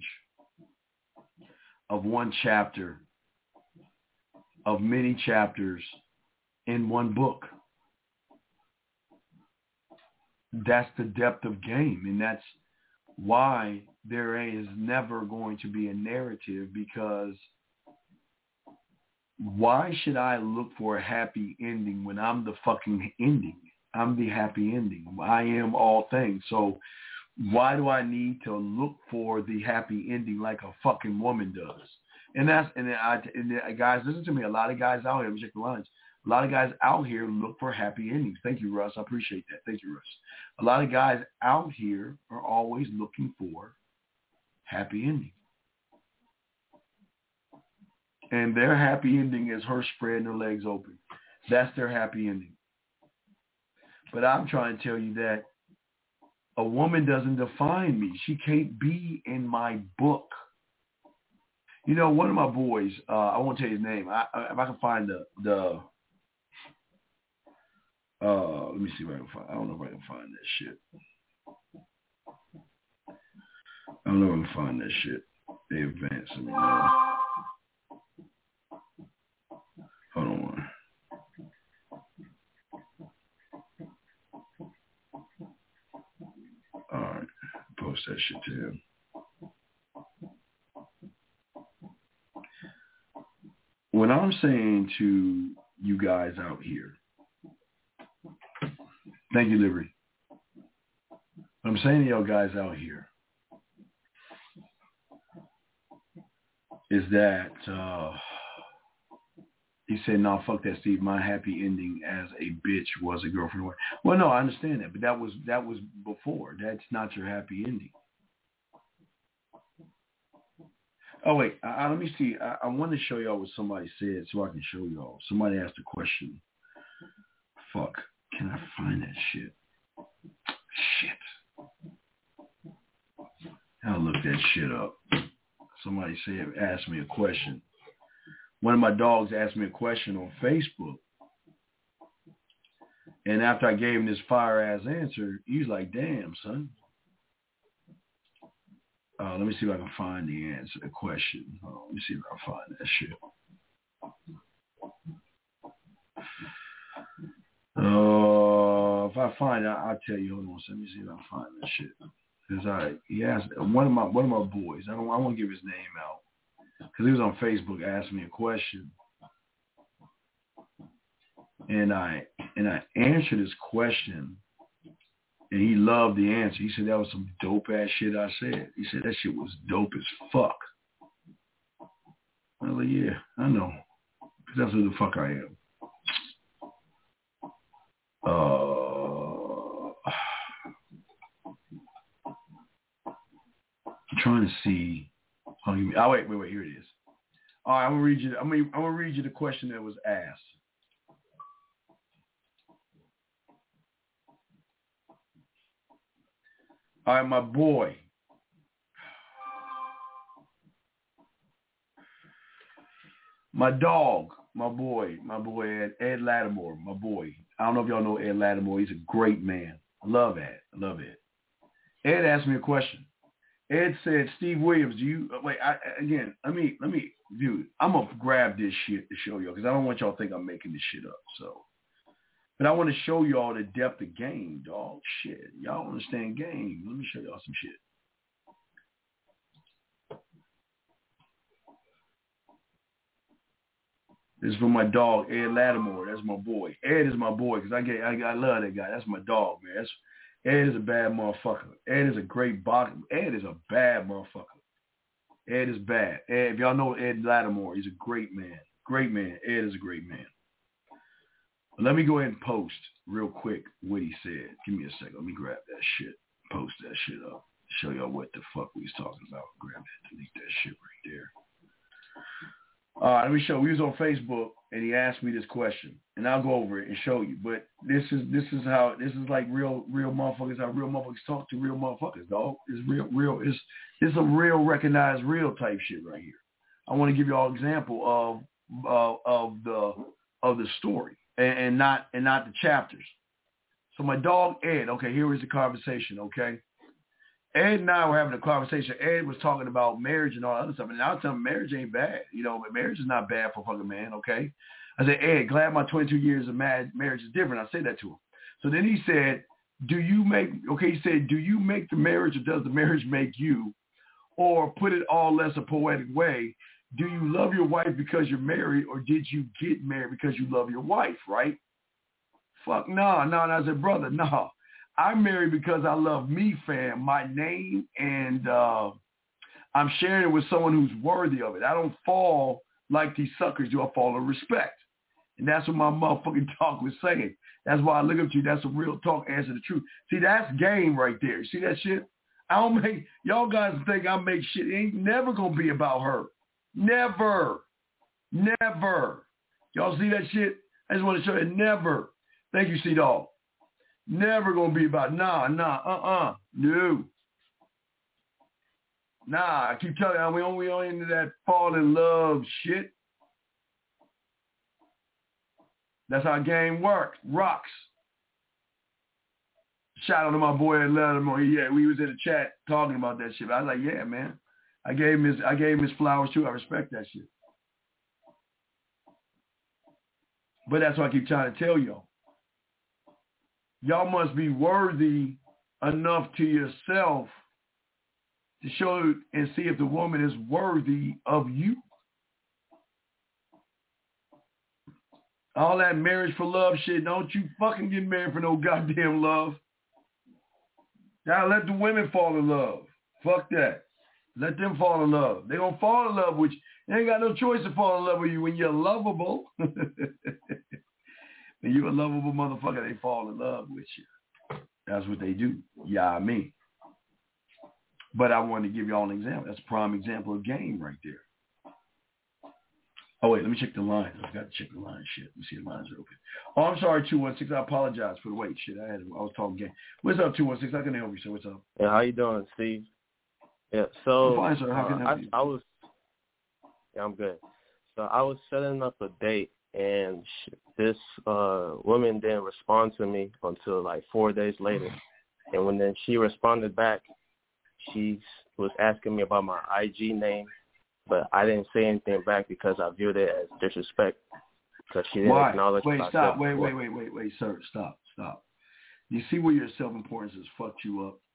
of one chapter, of many chapters in one book. That's the depth of game, and that's why there is never going to be a narrative, because why should I look for a happy ending when I'm the fucking ending? I'm the happy ending. I am all things. So why do I need to look for the happy ending like a fucking woman does? And that's, and I, and guys, listen to me. A lot of guys out here, let me check the lines. A lot of guys out here look for happy endings. Thank you, Russ. I appreciate that. Thank you, Russ. A lot of guys out here are always looking for happy ending. And their happy ending is her spreading her legs open. That's their happy ending. But I'm trying to tell you that a woman doesn't define me. She can't be in my book. You know, one of my boys, uh, I won't tell you his name. I, I, if I can find the, the uh, let me see if I can find, I don't know if I can find that shit. I don't know if I can find that shit. They advance me now. Hold on. All right. Post that shit to him. What I'm saying to you guys out here, thank you, Liberty. What I'm saying to y'all guys out here is that uh, he said, no, fuck that, Steve. My happy ending as a bitch was a girlfriend. Well, no, I understand that, but that was that was before. That's not your happy ending. Oh, wait, I, I, let me see. I, I want to show y'all what somebody said so I can show y'all. Somebody asked a question. Fuck. Can I find that shit? Shit. I'll look that shit up. Somebody said, asked me a question. One of my dogs asked me a question on Facebook. And after I gave him this fire-ass answer, he was like, damn, son. Uh, let me see if I can find the answer, the question. Uh, let me see if I can find that shit. Uh, if I find it, I'll tell you. Hold on, so let me see if I can find that shit. Because I, he asked one of my one of my boys. I don't, I won't give his name out because he was on Facebook, asked me a question, and I and I answered his question. And he loved the answer. He said that was some dope ass shit I said. He said that shit was dope as fuck. I was like, yeah, I know. Because that's who the fuck I am. Uh, I'm trying to see. Oh, oh, wait, wait, wait. Here it is. All right, I'm gonna read you. I'm gonna, I'm gonna read you the question that was asked. All right, my boy. My dog, my boy, my boy Ed, Ed Lattimore, my boy. I don't know if y'all know Ed Lattimore. He's a great man. I love Ed. I love Ed. Ed asked me a question. Ed said, Steve Williams, do you, wait, I, again, let me, let me, dude, I'm going to grab this shit to show y'all because I don't want y'all to think I'm making this shit up, so. But I want to show y'all the depth of game, dog. Shit. Y'all understand game. Let me show y'all some shit. This is for my dog, Ed Lattimore. That's my boy. Ed is my boy because I get I, I love that guy. That's my dog, man. That's, Ed is a bad motherfucker. Ed is a great boxer. Ed is a bad motherfucker. Ed is bad. Ed, if y'all know Ed Lattimore, he's a great man. Great man. Ed is a great man. Let me go ahead and post real quick what he said. Give me a second. Let me grab that shit. Post that shit up. Show y'all what the fuck we was talking about. Grab that. Delete that shit right there. All right, let me show. We was on Facebook, and he asked me this question, and I'll go over it and show you. But this is this is how this is like real real motherfuckers. How real motherfuckers talk to real motherfuckers, dog. It's real real. It's it's some real recognized real type shit right here. I want to give you all an example of uh, of the of the story and, and not and not the chapters. So my dog Ed. Okay, here is the conversation. Okay. Ed and I were having a conversation. Ed was talking about marriage and all that other stuff. And I was telling him marriage ain't bad. You know, but marriage is not bad for a fucking man, okay? I said, Ed, glad my twenty-two years of mad marriage is different. I said that to him. So then he said, do you make, okay, he said, do you make the marriage or does the marriage make you? Or put it all less a poetic way, do you love your wife because you're married or did you get married because you love your wife, right? Fuck, no, no. And I said, brother, no. I'm married because I love me, fam, my name, and uh, I'm sharing it with someone who's worthy of it. I don't fall like these suckers do. I fall in respect. And that's what my motherfucking talk was saying. That's why I look up to you. That's a real talk, answer the truth. See, that's game right there. See that shit? I don't make, y'all guys think I make shit. It ain't never going to be about her. Never. Never. Y'all see that shit? I just want to show you. Never. Thank you, C-Dog. Never gonna be about nah, nah, uh-uh, no. Nah, I keep telling you, we only on into that fall in love shit. That's how game works. Rocks. Shout out to my boy and let him on. Yeah, we was in the chat talking about that shit. I was like, yeah, man. I gave him his I gave him his flowers too. I respect that shit. But that's what I keep trying to tell y'all. Y'all must be worthy enough to yourself to show and see if the woman is worthy of you. All that marriage for love shit, don't you fucking get married for no goddamn love. Now let the women fall in love. Fuck that. Let them fall in love. They're going to fall in love with you. They ain't got no choice to fall in love with you when you're lovable. When you're a lovable motherfucker, they fall in love with you. That's what they do. Yeah, I mean. But I wanted to give y'all an example. That's a prime example of game right there. Oh, wait, let me check the lines. I've got to check the line shit. Let me see if the lines are open. Oh, I'm sorry, two one six. I apologize for the wait. Shit, I had I was talking game. What's up, two one six? How can I help you, sir? What's up? Yeah, how you doing, Steve? Yeah, so I'm fine, sir. How can I help uh, you? I, I was, yeah, I'm good. So I was setting up a date, and sh- this uh, woman didn't respond to me until like four days later. And when then she responded back, she was asking me about my I G name, but I didn't say anything back because I viewed it as disrespect because she didn't Why? acknowledge. Wait, stop. Wait, wait, wait, wait, wait, sir. Stop, stop. You see where your self-importance has fucked you up?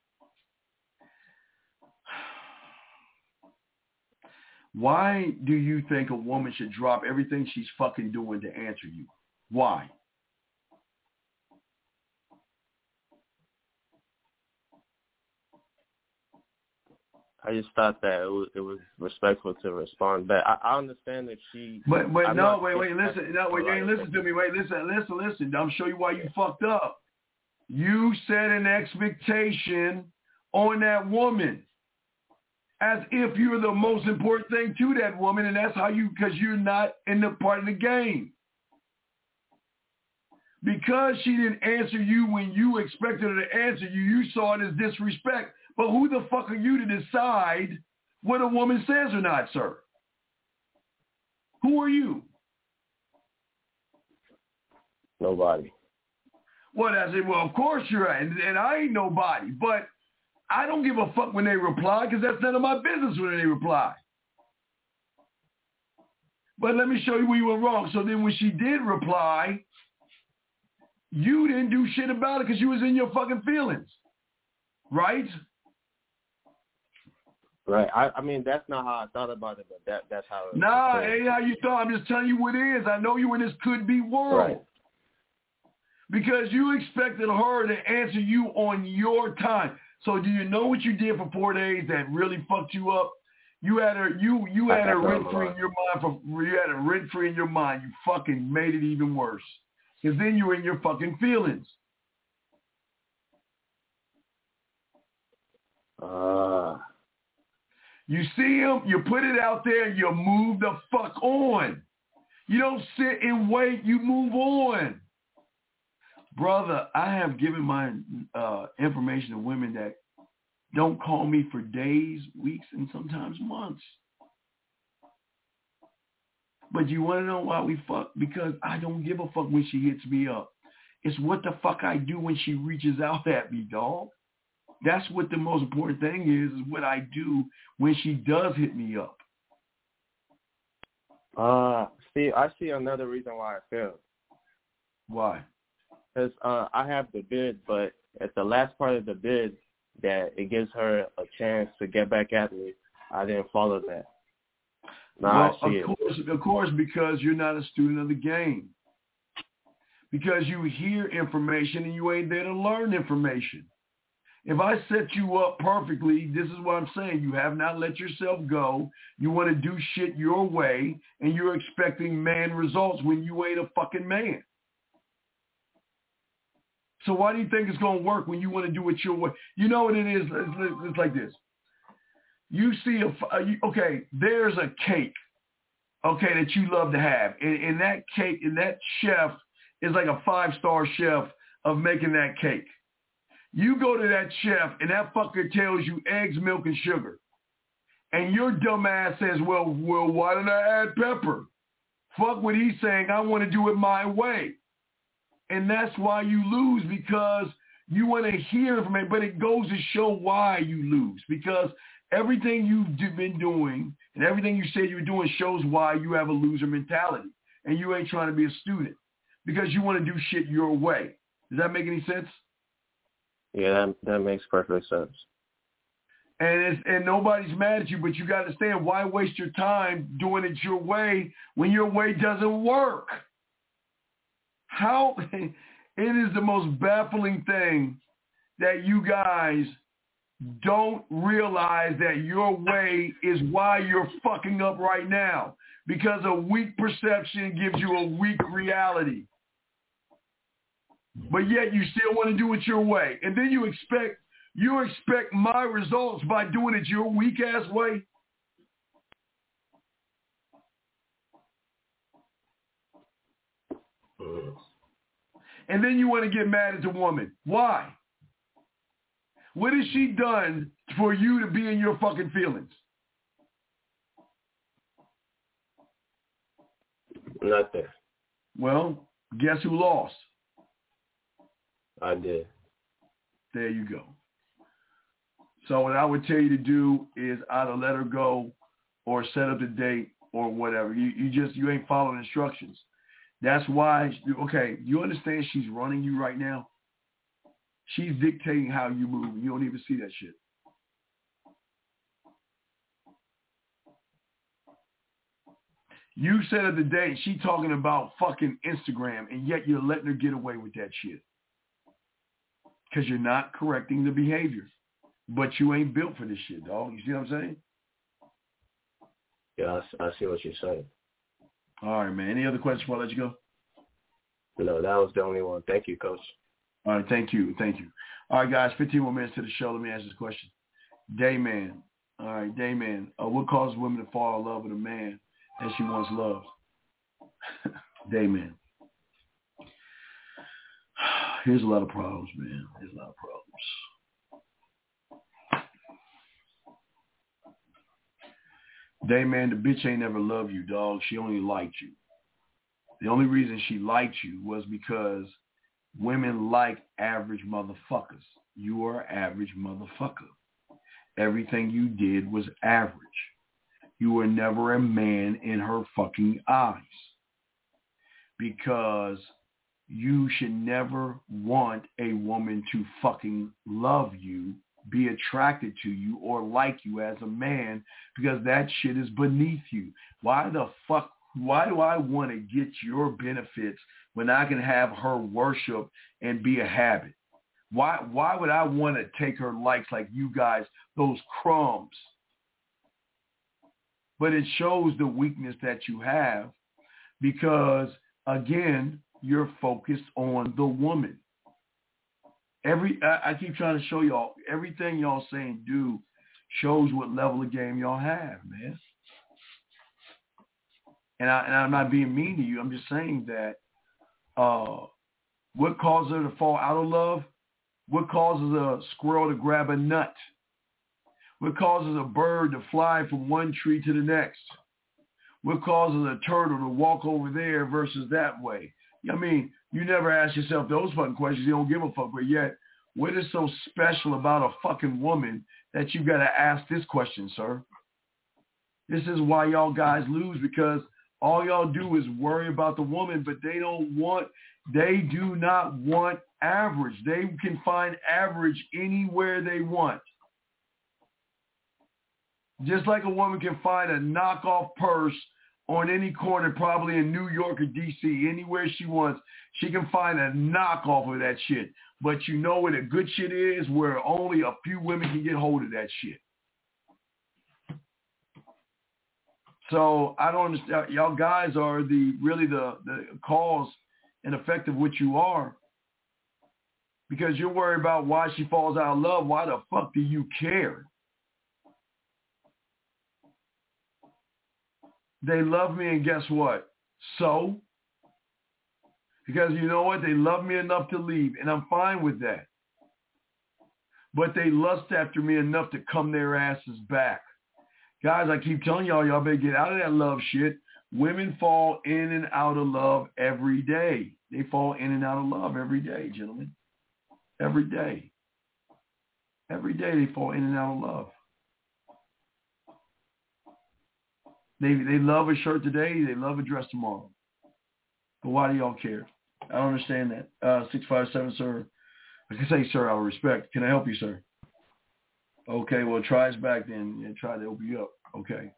Why do you think a woman should drop everything she's fucking doing to answer you? Why? I just thought that it was, it was respectful to respond back. I, I understand that she. But but I'm no, wait, wait, listen. No, wait, you ain't right. listen to me. Wait, listen, listen, listen. I'm show you why you fucked up. You set an expectation on that woman as if you're the most important thing to that woman, and that's how you, because you're not in the part of the game. Because she didn't answer you when you expected her to answer you, you saw it as disrespect. But who the fuck are you to decide what a woman says or not, sir? Who are you? Nobody. Well, I said, well, of course you're right, and, and I ain't nobody. But I don't give a fuck when they reply because that's none of my business when they reply. But let me show you where you went wrong. So then when she did reply, you didn't do shit about it because you was in your fucking feelings. Right? Right. I, I mean, that's not how I thought about it, but that that's how it Nah, was. ain't how you thought. I'm just telling you what it is. I know you in this could-be world. Right. Because you expected her to answer you on your time. So do you know what you did for four days that really fucked you up? You had her, you you had her rent free in your mind. For you had her rent free in your mind. You fucking made it even worse. because then you're in your fucking feelings. Uh, you see him, you put it out there, you move the fuck on. You don't sit and wait, you move on. Brother, I have given my uh, information to women that don't call me for days, weeks, and sometimes months. But you want to know why we fuck? Because I don't give a fuck when she hits me up. It's what the fuck I do when she reaches out at me, dog. That's what the most important thing is, is what I do when she does hit me up. Uh, see, I see another reason why I failed. Why? Because uh, I have the bid, but at the last part of the bid that it gives her a chance to get back at me, I didn't follow that. Now well, I see of it. course, of course, because you're not a student of the game. Because you hear information and you ain't there to learn information. If I set you up perfectly, this is what I'm saying. You have not let yourself go. You want to do shit your way, and you're expecting man results when you ain't a fucking man. So why do you think it's going to work when you want to do it your way? You know what it is? It's, it's like this. You see a, okay, there's a cake, okay, that you love to have. And, and that cake, and that chef is like a five-star chef of making that cake. You go to that chef, and that fucker tells you eggs, milk, and sugar. And your dumb ass says, well, well, why did I add pepper? Fuck what he's saying. I want to do it my way. And that's why you lose, because you want to hear from it, but it goes to show why you lose. Because everything you've been doing and everything you said you're doing shows why you have a loser mentality. And you ain't trying to be a student because you want to do shit your way. Does that make any sense? Yeah, that, that makes perfect sense. And it's, and nobody's mad at you, but you got to understand, why waste your time doing it your way when your way doesn't work? How it is the most baffling thing that you guys don't realize that your way is why you're fucking up right now, because a weak perception gives you a weak reality. But yet you still want to do it your way. And then you expect you expect my results by doing it your weak ass way. And then you want to get mad at the woman. Why? What has she done for you to be in your fucking feelings? Nothing. Well, guess who lost? I did. There you go. So what I would tell you to do is either let her go or set up the date or whatever. You you just, you ain't following instructions. That's why, okay, you understand she's running you right now? She's dictating how you move. You don't even see that shit. You set up the date, she talking about fucking Instagram, and yet you're letting her get away with that shit. Because you're not correcting the behavior. But you ain't built for this shit, dog. You see what I'm saying? Yeah, I, I see what you're saying. All right, man. Any other questions before I let you go? No, that was the only one. Thank you, Coach. All right, thank you. Thank you. All right, guys, fifteen more minutes to the show. Let me ask this question. Dayman. All right, Dayman. Uh, what causes women to fall in love with a man that she once loved? Dayman. Here's a lot of problems, man. Here's a lot of problems. Dayman, the bitch ain't never loved you, dog. She only liked you. The only reason she liked you was because women like average motherfuckers. You are an average motherfucker. Everything you did was average. You were never a man in her fucking eyes. Because you should never want a woman to fucking love you, be attracted to you, or like you as a man, because that shit is beneath you. Why the fuck, why do I want to get your benefits when I can have her worship and be a habit? Why why would I want to take her likes like you guys, those crumbs? But it shows the weakness that you have because, again, you're focused on the woman. Every I, I keep trying to show y'all, everything y'all saying do shows what level of game y'all have, man. And, I, and I'm not being mean to you. I'm just saying that uh, what causes her to fall out of love? What causes a squirrel to grab a nut? What causes a bird to fly from one tree to the next? What causes a turtle to walk over there versus that way? I mean, you never ask yourself those fucking questions. You don't give a fuck. But yet, what is so special about a fucking woman that you got to ask this question, sir? This is why y'all guys lose, because all y'all do is worry about the woman, but they don't want, they do not want average. They can find average anywhere they want. Just like a woman can find a knockoff purse on any corner, probably in New York or D C, anywhere she wants, she can find a knockoff of that shit. But you know what a good shit is? Where only a few women can get hold of that shit. So I don't understand. Y'all guys are the really the, the cause and effect of what you are. Because you're worried about why she falls out of love. Why the fuck do you care? They love me, and guess what? So? Because you know what? They love me enough to leave, and I'm fine with that. But they lust after me enough to come their asses back. Guys, I keep telling y'all, y'all better get out of that love shit. Women fall in and out of love every day. They fall in and out of love every day, gentlemen. Every day. Every day they fall in and out of love. They they love a shirt today. They love a dress tomorrow. But why do y'all care? I don't understand that. Uh, six five seven, sir. I can say, sir, out of respect. Can I help you, sir? Okay, well, try us back then and try to open you up. Okay.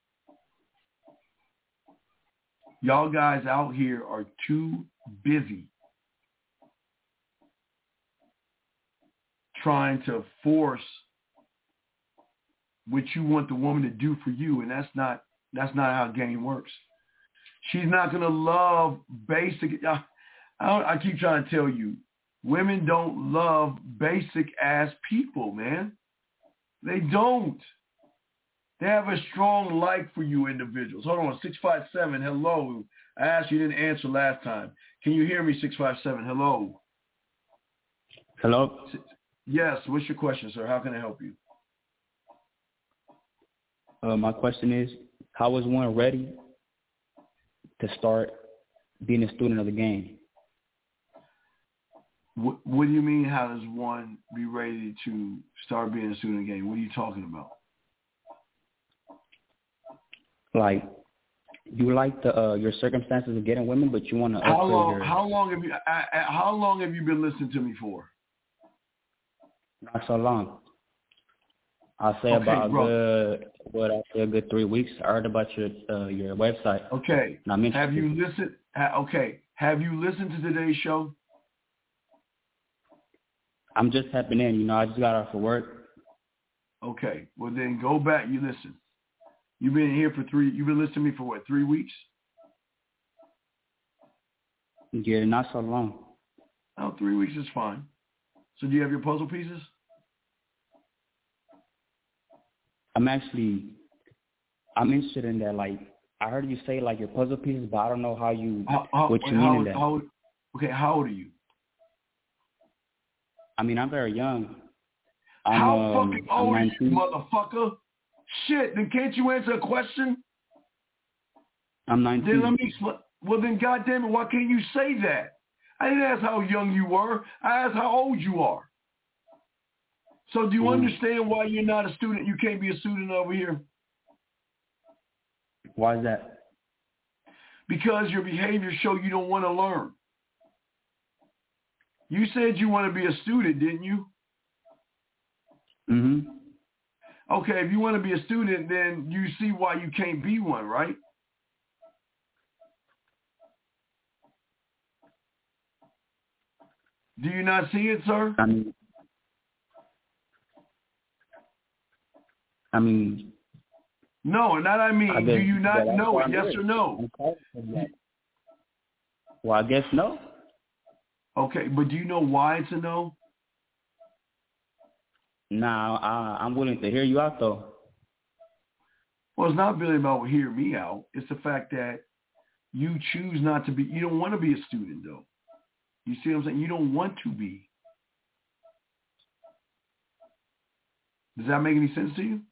Y'all guys out here are too busy trying to force what you want the woman to do for you, and that's not that's not how game works. She's not gonna love basic. I, I, I keep trying to tell you, women don't love basic ass people, man. They don't. They have a strong like for you individuals. Hold on, six five seven, hello. I asked you, you didn't answer last time. Can you hear me, six five seven? Hello. Hello? Yes, what's your question, sir? How can I help you? Uh, my question is, how is one ready to start being a student of the game? What, what do you mean, how does one be ready to start being a student of the game? What are you talking about? Like, you like the uh, your circumstances of getting women, but you want to how upgrade long? your... How long have you? I, I, how long have you been listening to me for? Not so long. I'll say Okay, about a bro. good, what I say a good three weeks. I heard about your uh, your website. Okay. And I'm have you interested. listened? Ha, okay. Have you listened to today's show? I'm just tapping in. You know, I just got off of work. Okay. Well, then go back. You listen. You've been here for three. You've been listening to me for what? Three weeks? Yeah, not so long. Oh, three weeks is fine. So do you have your puzzle pieces? I'm actually, I'm interested in that. Like, I heard you say like your puzzle pieces, but I don't know how you, how, how, what you how, mean in that. How, okay, how old are you? I mean, I'm very young. I'm, how um, fucking old are you, motherfucker? Shit, then can't you answer a question? I'm nineteen. Then let me explain. Well, then, goddamn it, why can't you say that? I didn't ask how young you were. I asked how old you are. So do you mm. understand why you're not a student? You can't be a student over here. Why is that? Because your behavior show you don't want to learn. You said you want to be a student, didn't you? Mm-hmm. Okay, if you want to be a student, then you see why you can't be one, right? Do you not see it, sir? I mean, I mean. No, not I mean. I do you not know it? Yes or no? Well, I guess no. Okay, but do you know why it's a no? Nah, I, I'm willing to hear you out though. Well, it's not really about hear me out. It's the fact that you choose not to be. You don't want to be a student, though. You see what I'm saying? You don't want to be. Does that make any sense to you?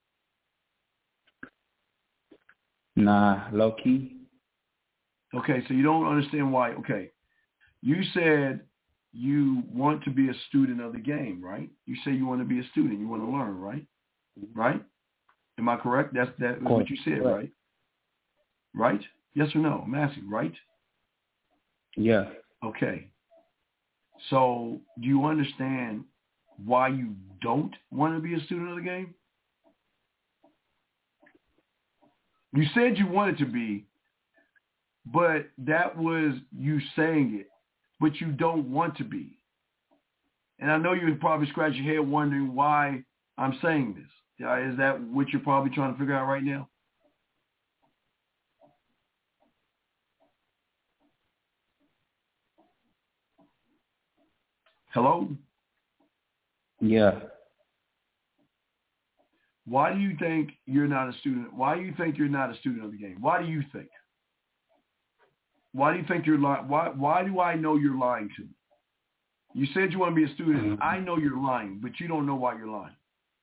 Nah, low key. Okay, so you don't understand why. Okay, you said you want to be a student of the game, right? You say you want to be a student. You want to learn, right? Right? Am I correct? That's that was what you said, Correct. right? Right? Yes or no? I'm asking, right? Yeah. Okay. So do you understand why you don't want to be a student of the game? You said you wanted to be, but that was you saying it, but you don't want to be. And I know you would probably scratch your head wondering why I'm saying this. Uh, is that what you're probably trying to figure out right now? Hello? Yeah. Why do you think you're not a student? Why do you think you're not a student of the game? Why do you think? Why do you think you're lying? Why, why do I know you're lying to me? You said you want to be a student. Mm-hmm. I know you're lying, but you don't know why you're lying.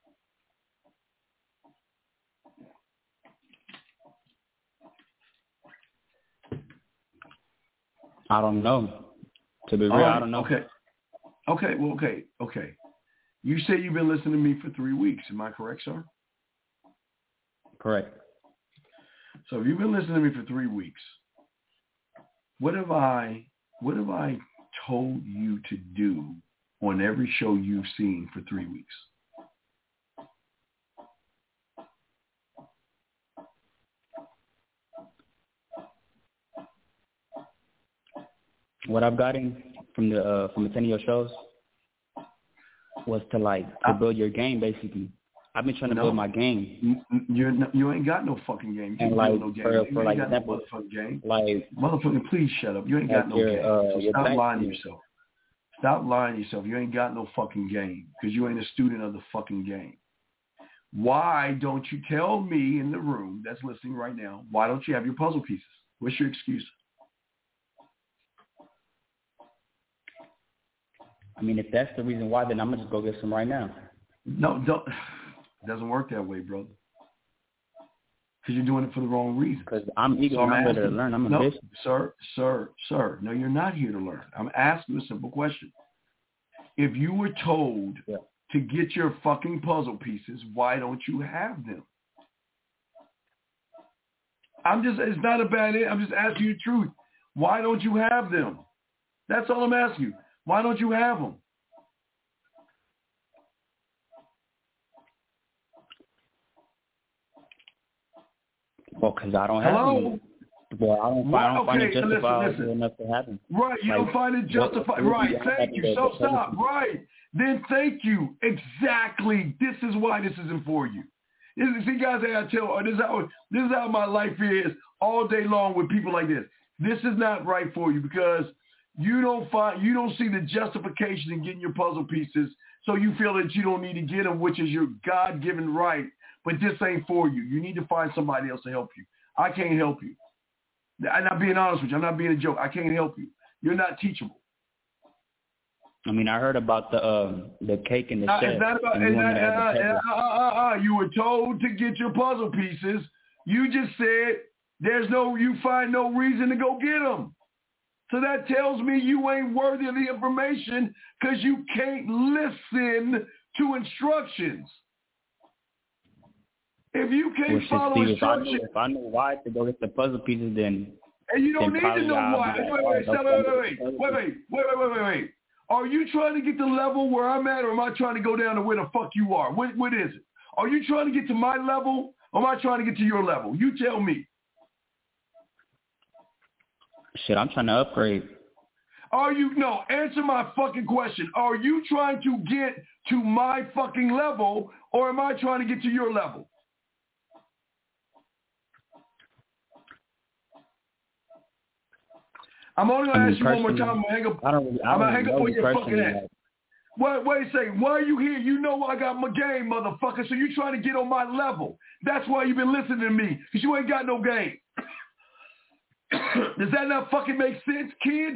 I don't know. To be real, Right. I don't know. Okay. Okay. Well, okay. Okay. You say you've been listening to me for three weeks. Am I correct, sir? Correct. So if you've been listening to me for three weeks, what have I, what have I told you to do on every show you've seen for three weeks? What I've gotten from the uh, from the ten of your shows was to like to build your game. Basically, I've been trying to No. build my game. You're not, you ain't got no fucking game. You And ain't like no game. for, You for ain't like got example, no motherfucking game. like Motherfucking, please shut up. You ain't got like no your, game. uh, So your stop back lying to end. yourself. Stop lying to yourself. You ain't got no fucking game because you ain't a student of the fucking game. Why don't you tell me in the room that's listening right now, why don't you have your puzzle pieces? What's your excuse? I mean, if that's the reason why, then I'm gonna just go get some right now. No, don't. It doesn't work that way, brother. Because you're doing it for the wrong reason. Because I'm eager, So I'm, I'm ready to asking, learn. I'm no, ambitious. sir, sir, sir. No, you're not here to learn. I'm asking you a simple question. If you were told Yeah. to get your fucking puzzle pieces, why don't you have them? I'm just, it's not a bad, I'm just asking you the truth. Why don't you have them? That's all I'm asking you. Why don't you have them? Well, because I don't have Hello? them. Well, I don't, Well, I don't find okay, it justifiable listen, listen. enough to have them. Right, you Like, don't find it what- justified. what- Right, what- thank you. the- So the stop. puzzle- Right. Then thank you. Exactly. This is why this isn't for you. This is, see, guys, I tell, this is how this is how my life is all day long with people like this. This is not right for you because you don't find you don't see the justification in getting your puzzle pieces, so you feel that you don't need to get them, which is your God-given right. But this ain't for you. You need to find somebody else to help you. I can't help you. I'm not being honest with you. I'm not being a joke. I can't help you. You're not teachable. I mean, I heard about the um, the cake and the Uh, chef. it's not about. and you It's want me not, to add the uh, pepper. uh, uh, uh, uh, you were told to get your puzzle pieces. You just said there's no. You find no reason to go get them. So that tells me you ain't worthy of the information because you can't listen to instructions. If you can't Well, shit, follow Steve, if I knew, instructions, if I knew why to go get the puzzle pieces, then and you don't then need to probably know I'll why. be Wait, like, wait, wait, oh, stop, don't wait, go wait, get the wait, puzzle wait, pieces. wait, wait, wait, wait, wait. Are you trying to get to the level where I'm at, or am I trying to go down to where the fuck you are? What, what is it? Are you trying to get to my level, or am I trying to get to your level? You tell me. Shit, I'm trying to upgrade. Are you, no, answer my fucking question. Are you trying to get to my fucking level, or am I trying to get to your level? I'm only going I to mean, ask you one more time. I'm personally, going to hang up. I don't really, I I'm don't going to really hang up know on you your fucking personally. ass. Like, Wait, wait a second. Why are you here? You know I got my game, motherfucker, so you trying to get on my level. That's why you've been listening to me, because you ain't got no game. Does that not fucking make sense, kid?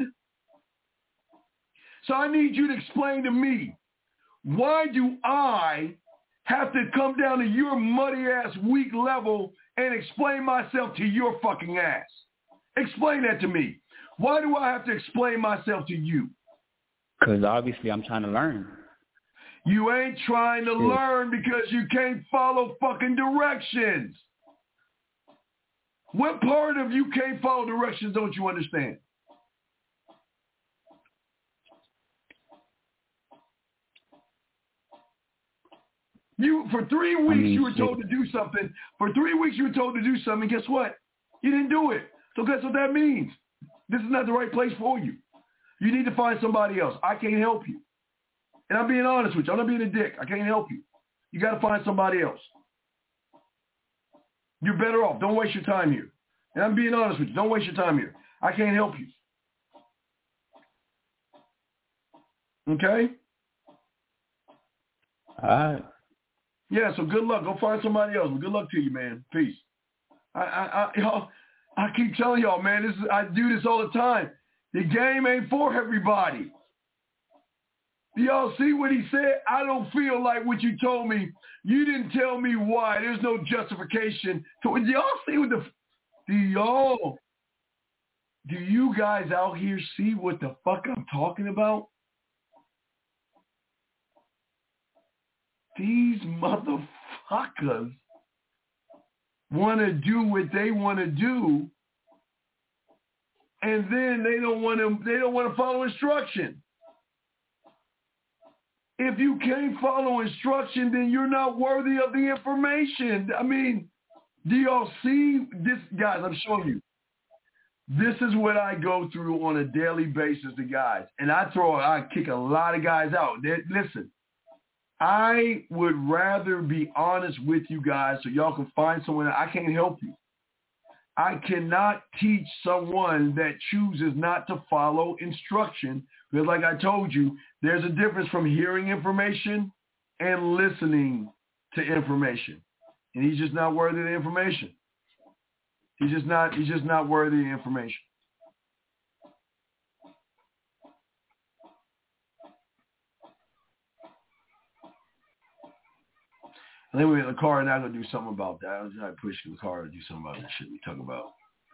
So I need you to explain to me, why do I have to come down to your muddy-ass weak level and explain myself to your fucking ass? Explain that to me. Why do I have to explain myself to you? because obviously I'm trying to learn. You ain't trying to Yeah. learn because you can't follow fucking directions. What part of you can't follow directions don't you understand? You for three weeks I mean, you were shit. told to do something. For three weeks you were told to do something. Guess what? You didn't do it. So guess what that means? This is not the right place for you. You need to find somebody else. I can't help you. And I'm being honest with you. I'm not being a dick. I can't help you. You got to find somebody else. You're better off. Don't waste your time here. And I'm being honest with you. Don't waste your time here. I can't help you. Okay? All right. Yeah, so good luck. Go find somebody else. Well, good luck to you, man. Peace. I, I, I, y'all, I keep telling y'all, man, this is, I do this all the time. The game ain't for everybody. Y'all see what he said? I don't feel like what you told me. You didn't tell me why. There's no justification. So y'all see what the, do y'all, do you guys out here see what the fuck I'm talking about? These motherfuckers want to do what they want to do, and then they don't want to. They don't want to follow instruction. If you can't follow instruction, then you're not worthy of the information. I mean, do y'all see this, guys? I'm showing you. This is what I go through on a daily basis to guys, and I throw, I kick a lot of guys out. They, listen. I would rather be honest with you guys so y'all can find someone. I can't help you. I cannot teach someone that chooses not to follow instruction because, like I told you, there's a difference from hearing information and listening to information. And he's just not worthy of the information. He's just not, he's just not worthy of the information. And then we're in the car and I'm going to do something about that. I was trying to push the car to do something about that shit we talk about.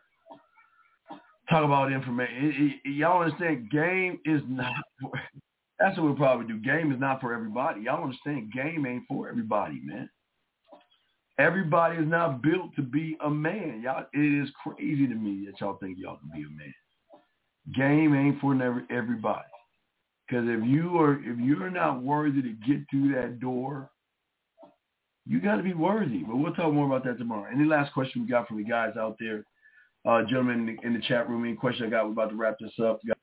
Talk about information. It, it, y'all understand game is not, for, that's what we'll probably do. Game is not for everybody. Y'all understand game ain't for everybody, man. Everybody is not built to be a man. Y'all, it is crazy to me that y'all think y'all can be a man. Game ain't for never, everybody. Because if you are, if you're not worthy to get through that door, you got to be worthy. But we'll talk more about that tomorrow. Any last question we got from the guys out there? Uh, gentlemen in the, in the chat room, any question I got, we're about to wrap this up.